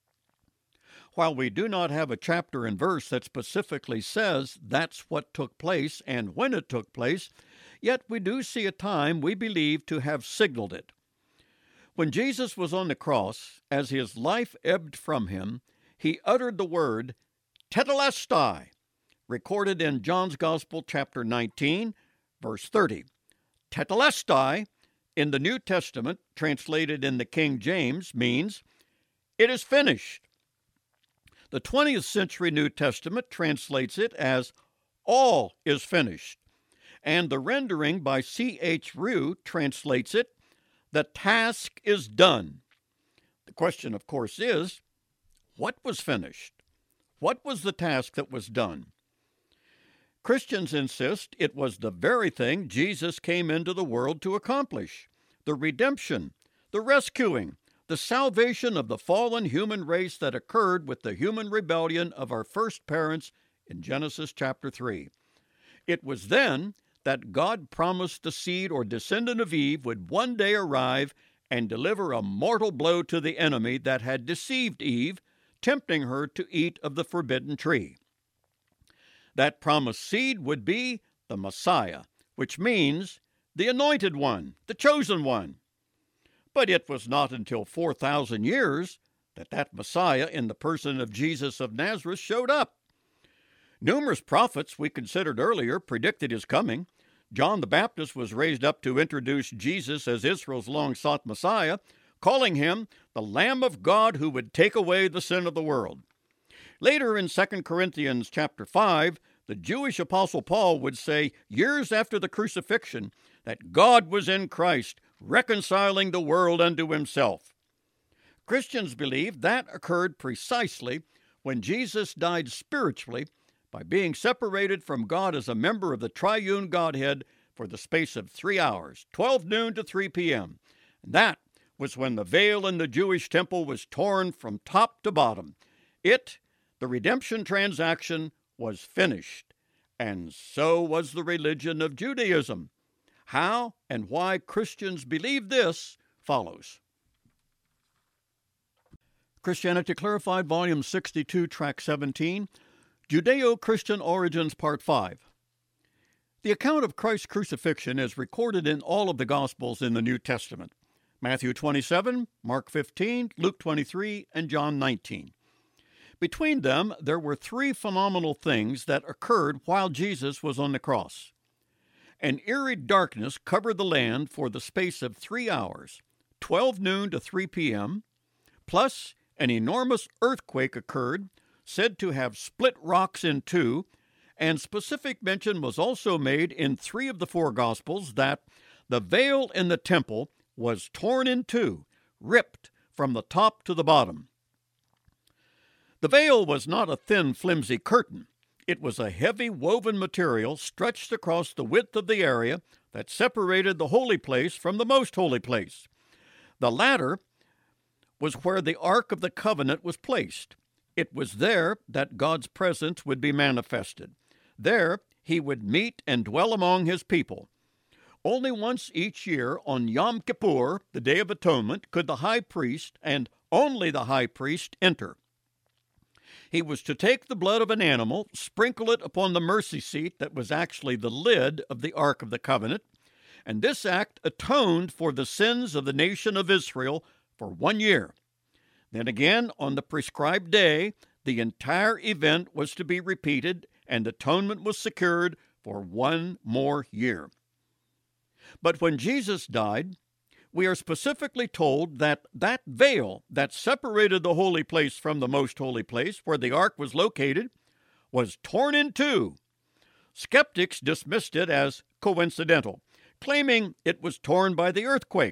While we do not have a chapter and verse that specifically says that's what took place and when it took place, yet we do see a time we believe to have signaled it. When Jesus was on the cross, as his life ebbed from him, he uttered the word tetelestai, recorded in John's Gospel, chapter 19, verse 30. Tetelestai, in the New Testament, translated in the King James, means, "It is finished." The 20th century New Testament translates it as, "All is finished," and the rendering by C.H. Rue translates it, "The task is done." The question, of course, is, what was finished? What was the task that was done? Christians insist it was the very thing Jesus came into the world to accomplish: the redemption, the rescuing, the salvation of the fallen human race that occurred with the human rebellion of our first parents in Genesis chapter 3. It was then that God promised the seed or descendant of Eve would one day arrive and deliver a mortal blow to the enemy that had deceived Eve, tempting her to eat of the forbidden tree. That promised seed would be the Messiah, which means the anointed one, the chosen one. But it was not until 4,000 years that that Messiah in the person of Jesus of Nazareth showed up. Numerous prophets we considered earlier predicted his coming. John the Baptist was raised up to introduce Jesus as Israel's long-sought Messiah, calling him the Lamb of God who would take away the sin of the world. Later in 2 Corinthians chapter 5, the Jewish apostle Paul would say, years after the crucifixion, that God was in Christ, reconciling the world unto himself. Christians believe that occurred precisely when Jesus died spiritually by being separated from God as a member of the triune Godhead for the space of 3 hours, 12 noon to 3 p.m. That was when the veil in the Jewish temple was torn from top to bottom. The redemption transaction, was finished. And so was the religion of Judaism. How and why Christians believe this follows. Christianity Clarified, Volume 62, Track 17, Judeo-Christian Origins, Part 5. The account of Christ's crucifixion is recorded in all of the Gospels in the New Testament: Matthew 27, Mark 15, Luke 23, and John 19. Between them, there were three phenomenal things that occurred while Jesus was on the cross. An eerie darkness covered the land for the space of 3 hours, 12 noon to 3 p.m., plus an enormous earthquake occurred, said to have split rocks in two, and specific mention was also made in 3 of the 4 Gospels that the veil in the temple was torn in two, ripped from the top to the bottom. The veil was not a thin, flimsy curtain. It was a heavy woven material stretched across the width of the area that separated the holy place from the most holy place. The latter was where the Ark of the Covenant was placed. It was there that God's presence would be manifested. There he would meet and dwell among his people. Only once each year, on Yom Kippur, the Day of Atonement, could the high priest, and only the high priest, enter. He was to take the blood of an animal, sprinkle it upon the mercy seat that was actually the lid of the Ark of the Covenant, and this act atoned for the sins of the nation of Israel for 1 year. Then again, on the prescribed day, the entire event was to be repeated, and atonement was secured for 1 more year. But when Jesus died, we are specifically told that that veil that separated the holy place from the most holy place, where the ark was located, was torn in two. Skeptics dismissed it as coincidental, claiming it was torn by the earthquake.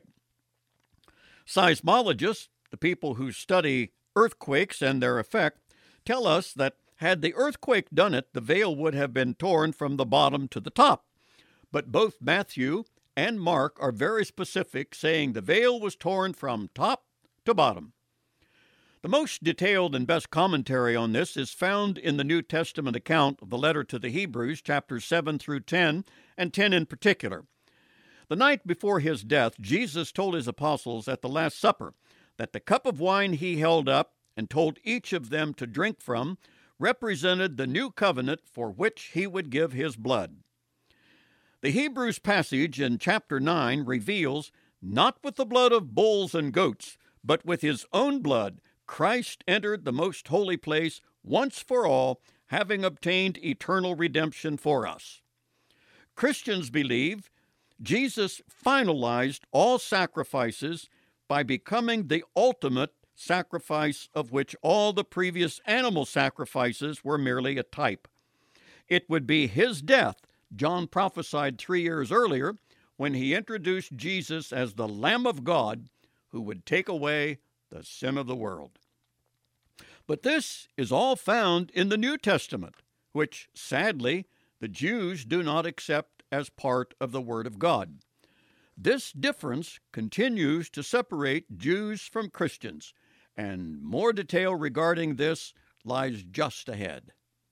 Seismologists, the people who study earthquakes and their effect, tell us that had the earthquake done it, the veil would have been torn from the bottom to the top. But both Matthew and Mark are very specific, saying the veil was torn from top to bottom. The most detailed and best commentary on this is found in the New Testament account of the letter to the Hebrews, chapters 7 through 10, and 10 in particular. The night before his death, Jesus told his apostles at the Last Supper that the cup of wine he held up and told each of them to drink from represented the new covenant for which he would give his blood. The Hebrews passage in chapter 9 reveals, not with the blood of bulls and goats, but with his own blood, Christ entered the most holy place once for all, having obtained eternal redemption for us. Christians believe Jesus finalized all sacrifices by becoming the ultimate sacrifice, of which all the previous animal sacrifices were merely a type. It would be his death John prophesied 3 years earlier when he introduced Jesus as the Lamb of God who would take away the sin of the world. But this is all found in the New Testament, which, sadly, the Jews do not accept as part of the Word of God. This difference continues to separate Jews from Christians, and more detail regarding this lies just ahead.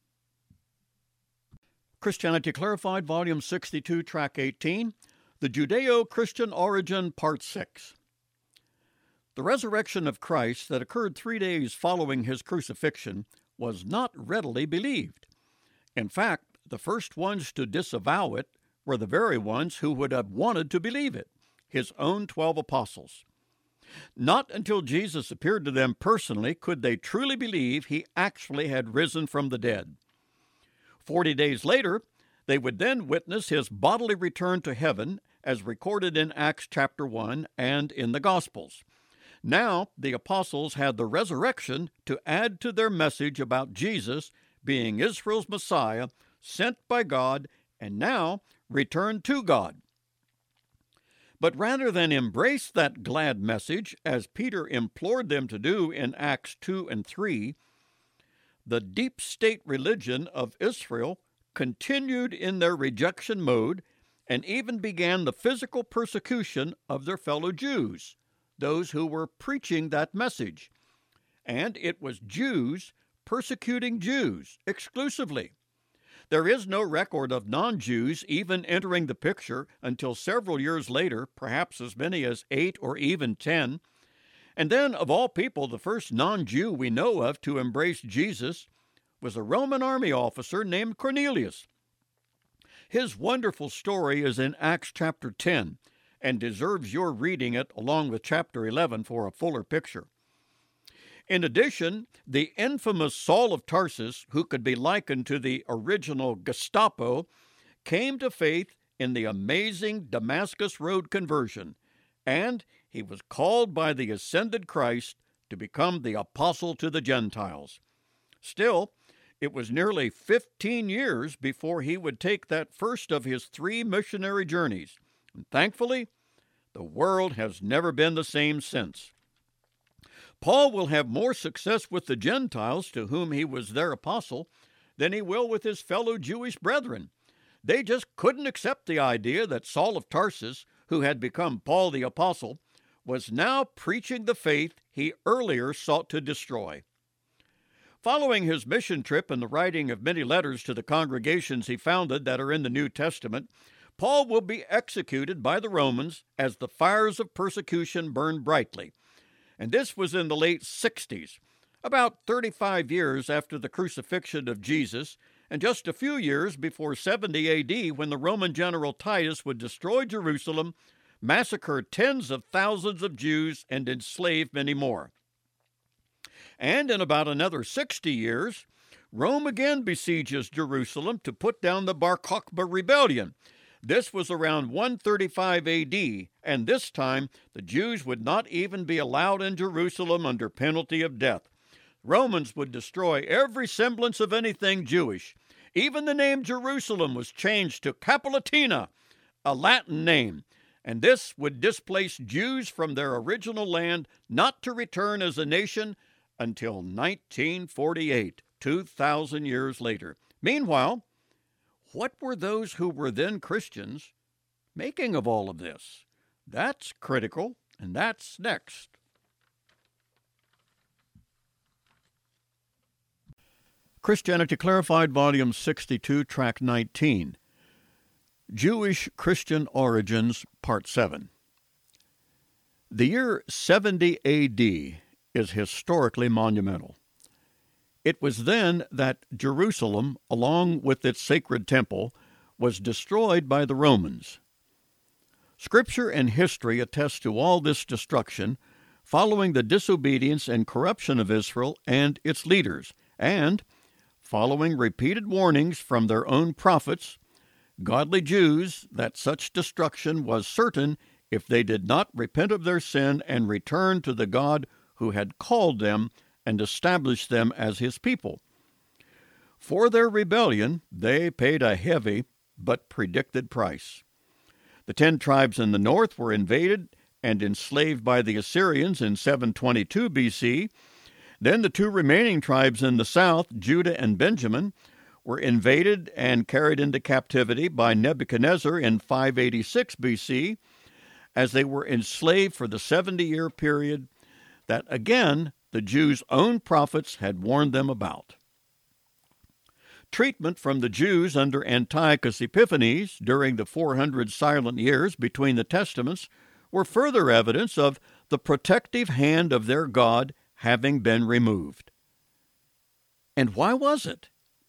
Christianity Clarified, Volume 62, Track 18, The Judeo-Christian Origin, Part 6. The resurrection of Christ that occurred 3 days following his crucifixion was not readily believed. In fact, the first ones to disavow it were the very ones who would have wanted to believe it, his own 12 apostles. Not until Jesus appeared to them personally could they truly believe he actually had risen from the dead. 40 days later, they would then witness his bodily return to heaven, as recorded in Acts chapter 1 and in the Gospels. Now, the apostles had the resurrection to add to their message about Jesus being Israel's Messiah, sent by God, and now returned to God. But rather than embrace that glad message, as Peter implored them to do in Acts 2 and 3, the deep state religion of Israel continued in their rejection mode and even began the physical persecution of their fellow Jews, those who were preaching that message. And it was Jews persecuting Jews exclusively. There is no record of non-Jews even entering the picture until several years later, perhaps as many as 8 or even 10. And then, of all people, the first non-Jew we know of to embrace Jesus was a Roman army officer named Cornelius. His wonderful story is in Acts chapter 10 and deserves your reading it along with chapter 11 for a fuller picture. In addition, the infamous Saul of Tarsus, who could be likened to the original Gestapo, came to faith in the amazing Damascus Road conversion, and he was called by the ascended Christ to become the apostle to the Gentiles. Still, it was nearly 15 years before he would take that first of his 3 missionary journeys, and thankfully, the world has never been the same since. Paul will have more success with the Gentiles, to whom he was their apostle, than he will with his fellow Jewish brethren. They just couldn't accept the idea that Saul of Tarsus, who had become Paul the apostle, was now preaching the faith he earlier sought to destroy. Following his mission trip and the writing of many letters to the congregations he founded that are in the New Testament, Paul will be executed by the Romans as the fires of persecution burned brightly. And this was in the late 60s, about 35 years after the crucifixion of Jesus, and just a few years before 70 AD, when the Roman general Titus would destroy Jerusalem, massacre tens of thousands of Jews, and enslave many more. And in about another 60 years, Rome again besieges Jerusalem to put down the Bar Kokhba rebellion. This was around 135 AD, and this time the Jews would not even be allowed in Jerusalem under penalty of death. Romans would destroy every semblance of anything Jewish. Even the name Jerusalem was changed to Capitoline, a Latin name, and this would displace Jews from their original land, not to return as a nation until 1948, 2,000 years later. Meanwhile, what were those who were then Christians making of all of this? That's critical, and that's next. Christianity Clarified, Volume 62, Track 19. Jewish Christian Origins, Part 7. The year 70 AD is historically monumental. It was then that Jerusalem, along with its sacred temple, was destroyed by the Romans. Scripture and history attest to all this destruction following the disobedience and corruption of Israel and its leaders, and following repeated warnings from their own prophets, godly Jews, that such destruction was certain if they did not repent of their sin and return to the God who had called them and established them as his people. For their rebellion, they paid a heavy but predicted price. The 10 tribes in the north were invaded and enslaved by the Assyrians in 722 BC. Then the 2 remaining tribes in the south, Judah and Benjamin, were invaded and carried into captivity by Nebuchadnezzar in 586 BC, as they were enslaved for the 70-year period that, again, the Jews' own prophets had warned them about. Treatment from the Jews under Antiochus Epiphanes during the 400 silent years between the Testaments were further evidence of the protective hand of their God having been removed. And why was it?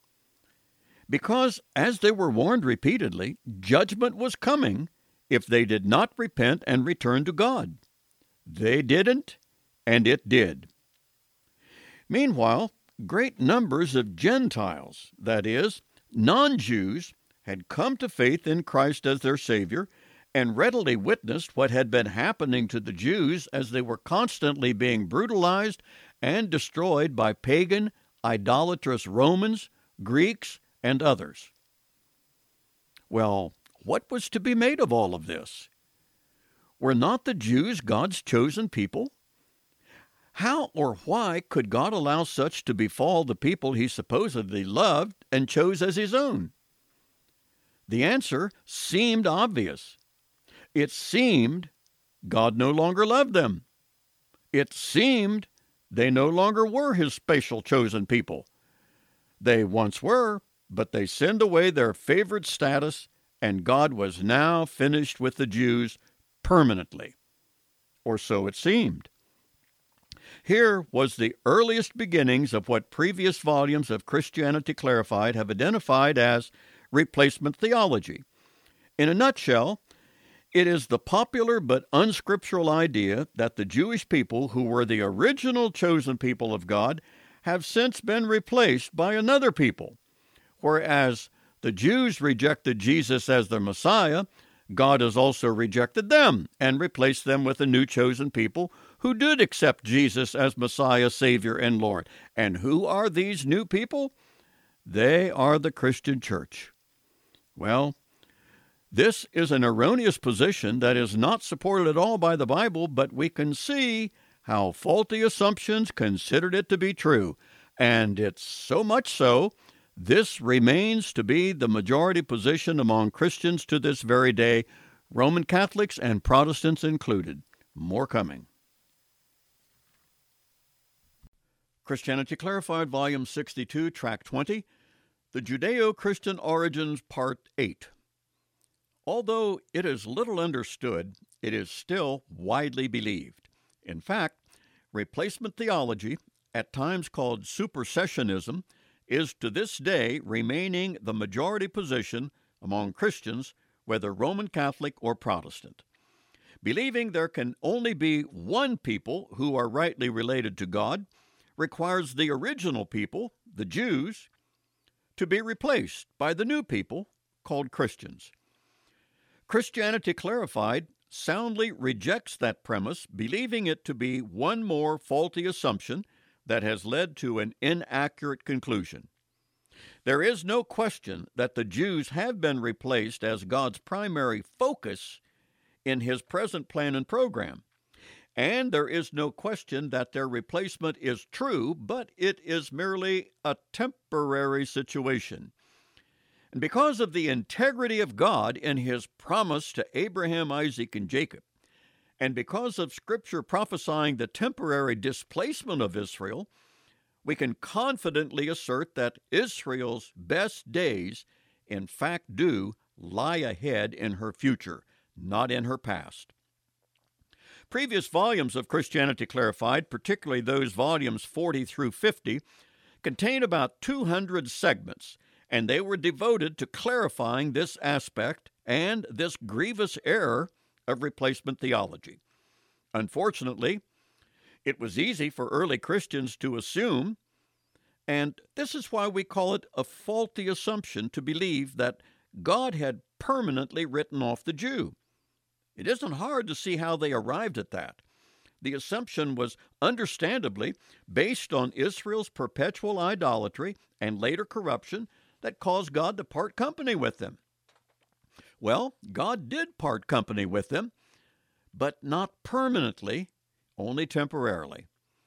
Because, as they were warned repeatedly, judgment was coming if they did not repent and return to God. They didn't, and it did. Meanwhile, great numbers of Gentiles, that is, non-Jews, had come to faith in Christ as their Savior and readily witnessed what had been happening to the Jews as they were constantly being brutalized and destroyed by pagan, idolatrous Romans, Greeks, and others. Well, what was to be made of all of this? Were not the Jews God's chosen people? How or why could God allow such to befall the people he supposedly loved and chose as his own? The answer seemed obvious. It seemed God no longer loved them. It seemed they no longer were his special chosen people. They once were, but they sinned away their favored status, and God was now finished with the Jews permanently. Or so it seemed. Here was the earliest beginnings of what previous volumes of Christianity Clarified have identified as replacement theology. In a nutshell, it is the popular but unscriptural idea that the Jewish people, who were the original chosen people of God, have since been replaced by another people. Whereas the Jews rejected Jesus as their Messiah, God has also rejected them and replaced them with a new chosen people who did accept Jesus as Messiah, Savior, and Lord. And who are these new people? They are the Christian church. Well, this is an erroneous position that is not supported at all by the Bible, but we can see how faulty assumptions considered it to be true. And it's so much so, this remains to be the majority position among Christians to this very day, Roman Catholics and Protestants included. More coming. Christianity Clarified, Volume 62, Track 20, The Judeo-Christian Origins, Part 8. Although it is little understood, it is still widely believed. In fact, replacement theology, at times called supersessionism, is to this day remaining the majority position among Christians, whether Roman Catholic or Protestant. Believing there can only be one people who are rightly related to God requires the original people, the Jews, to be replaced by the new people called Christians. Christianity Clarified soundly rejects that premise, believing it to be one more faulty assumption that has led to an inaccurate conclusion. There is no question that the Jews have been replaced as God's primary focus in His present plan and program. And there is no question that their replacement is true, but it is merely a temporary situation. And because of the integrity of God in His promise to Abraham, Isaac, and Jacob, and because of Scripture prophesying the temporary displacement of Israel, we can confidently assert that Israel's best days, in fact, do lie ahead in her future, not in her past. Previous volumes of Christianity Clarified, particularly those volumes 40 through 50, contain about 200 segments, and they were devoted to clarifying this aspect and this grievous error of replacement theology. Unfortunately, it was easy for early Christians to assume, and this is why we call it a faulty assumption, to believe that God had permanently written off the Jew. It isn't hard to see how they arrived at that. The assumption was understandably based on Israel's perpetual idolatry and later corruption that caused God to part company with them. Well, God did part company with them, but not permanently, only temporarily.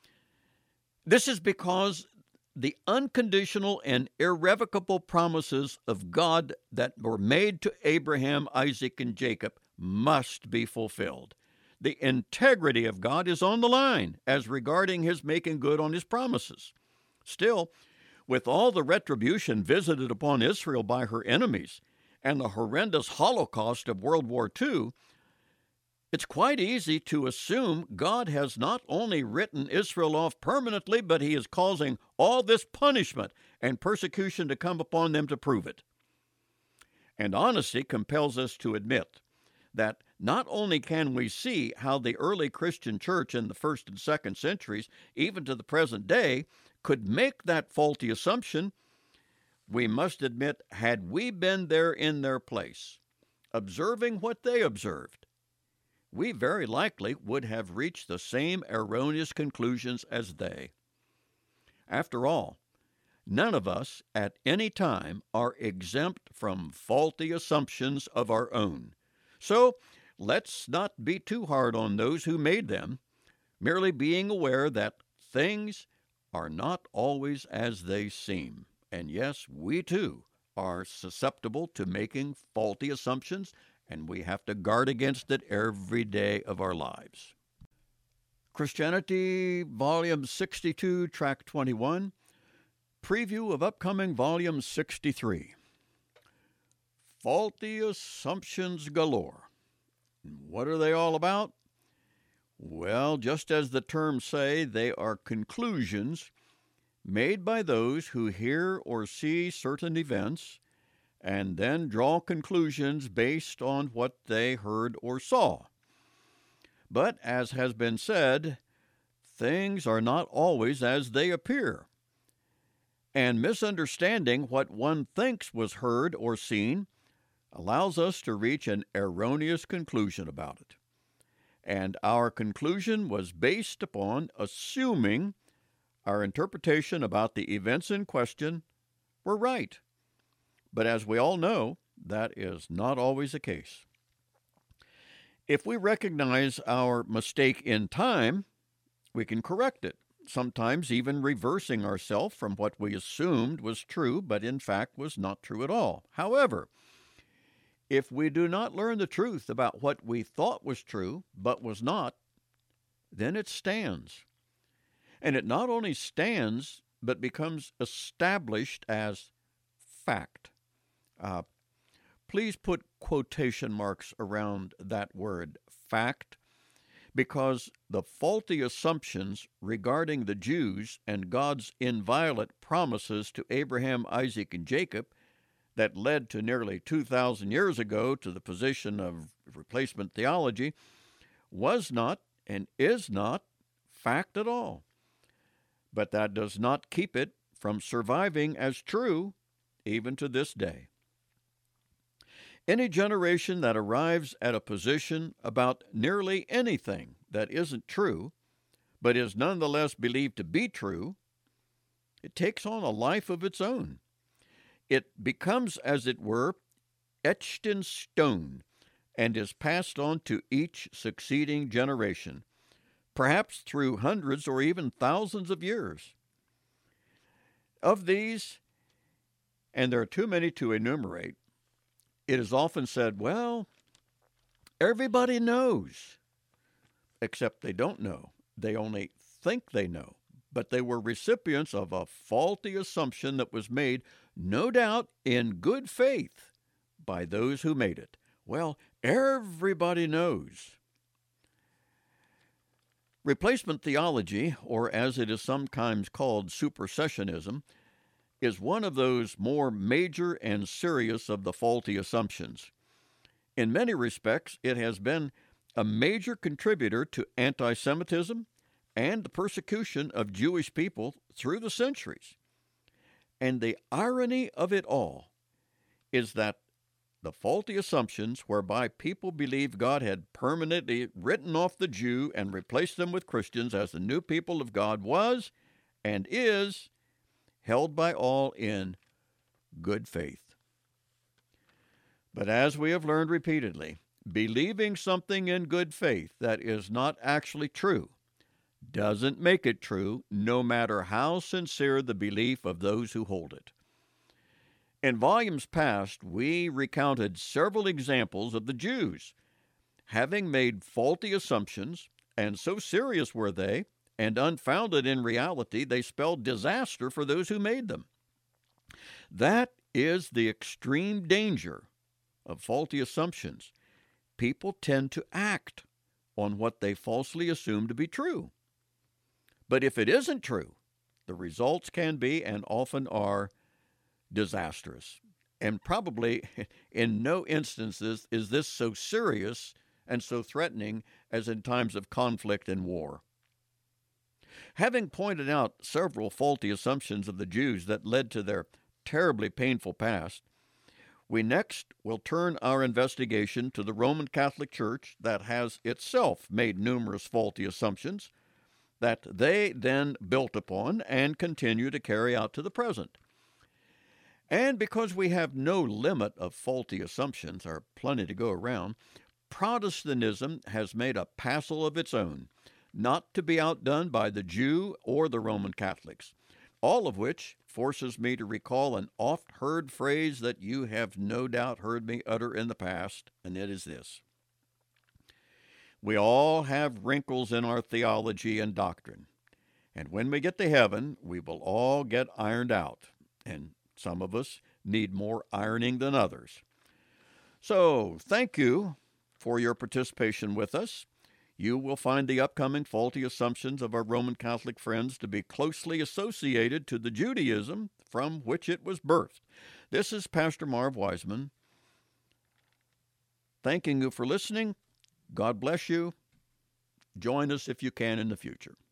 This is because the unconditional and irrevocable promises of God that were made to Abraham, Isaac, and Jacob must be fulfilled. The integrity of God is on the line as regarding His making good on His promises. Still, with all the retribution visited upon Israel by her enemies and the horrendous Holocaust of World War II, it's quite easy to assume God has not only written Israel off permanently, but He is causing all this punishment and persecution to come upon them to prove it. And honesty compels us to admit that not only can we see how the early Christian church in the 1st and 2nd centuries, even to the present day, could make that faulty assumption, we must admit, had we been there in their place, observing what they observed, we very likely would have reached the same erroneous conclusions as they. After all, none of us at any time are exempt from faulty assumptions of our own. So let's not be too hard on those who made them, merely being aware that things are not always as they seem. And yes, we too are susceptible to making faulty assumptions, and we have to guard against it every day of our lives. Christianity, Volume 62, Track 21, preview of upcoming Volume 63. Faulty assumptions galore. What are they all about? Well, just as the terms say, they are conclusions made by those who hear or see certain events and then draw conclusions based on what they heard or saw. But, as has been said, things are not always as they appear. And misunderstanding what one thinks was heard or seen allows us to reach an erroneous conclusion about it. And our conclusion was based upon assuming our interpretation about the events in question were right. But as we all know, that is not always the case. If we recognize our mistake in time, we can correct it, sometimes even reversing ourselves from what we assumed was true, but in fact was not true at all. However, if we do not learn the truth about what we thought was true, but was not, then it stands. And it not only stands, but becomes established as fact. Please put quotation marks around that word, fact, because the faulty assumptions regarding the Jews and God's inviolate promises to Abraham, Isaac, and Jacob that led to nearly 2,000 years ago to the position of replacement theology was not and is not fact at all. But that does not keep it from surviving as true even to this day. Any generation that arrives at a position about nearly anything that isn't true, but is nonetheless believed to be true, it takes on a life of its own. It becomes, as it were, etched in stone and is passed on to each succeeding generation, perhaps through hundreds or even thousands of years. Of these, and there are too many to enumerate, it is often said, well, everybody knows, except they don't know. They only think they know. But they were recipients of a faulty assumption that was made, no doubt, in good faith by those who made it. Well, everybody knows. Replacement theology, or as it is sometimes called supersessionism, is one of those more major and serious of the faulty assumptions. In many respects, it has been a major contributor to anti-Semitism and the persecution of Jewish people through the centuries. And the irony of it all is that the faulty assumptions whereby people believed God had permanently written off the Jew and replaced them with Christians as the new people of God was and is held by all in good faith. But as we have learned repeatedly, believing something in good faith that is not actually true doesn't make it true, no matter how sincere the belief of those who hold it. In volumes past, we recounted several examples of the Jews having made faulty assumptions, and so serious were they and unfounded in reality, they spelled disaster for those who made them. That is the extreme danger of faulty assumptions. People tend to act on what they falsely assume to be true. But if it isn't true, the results can be and often are disastrous. And probably in no instances is this so serious and so threatening as in times of conflict and war. Having pointed out several faulty assumptions of the Jews that led to their terribly painful past, we next will turn our investigation to the Roman Catholic Church that has itself made numerous faulty assumptions that they then built upon and continue to carry out to the present. And because we have no limit of faulty assumptions, there are plenty to go around, Protestantism has made a passel of its own, not to be outdone by the Jew or the Roman Catholics, all of which forces me to recall an oft-heard phrase that you have no doubt heard me utter in the past, and it is this: we all have wrinkles in our theology and doctrine, and when we get to heaven, we will all get ironed out, and some of us need more ironing than others. So, thank you for your participation with us. You will find the upcoming faulty assumptions of our Roman Catholic friends to be closely associated to the Judaism from which it was birthed. This is Pastor Marv Wiseman, thanking you for listening. God bless you. Join us if you can in the future.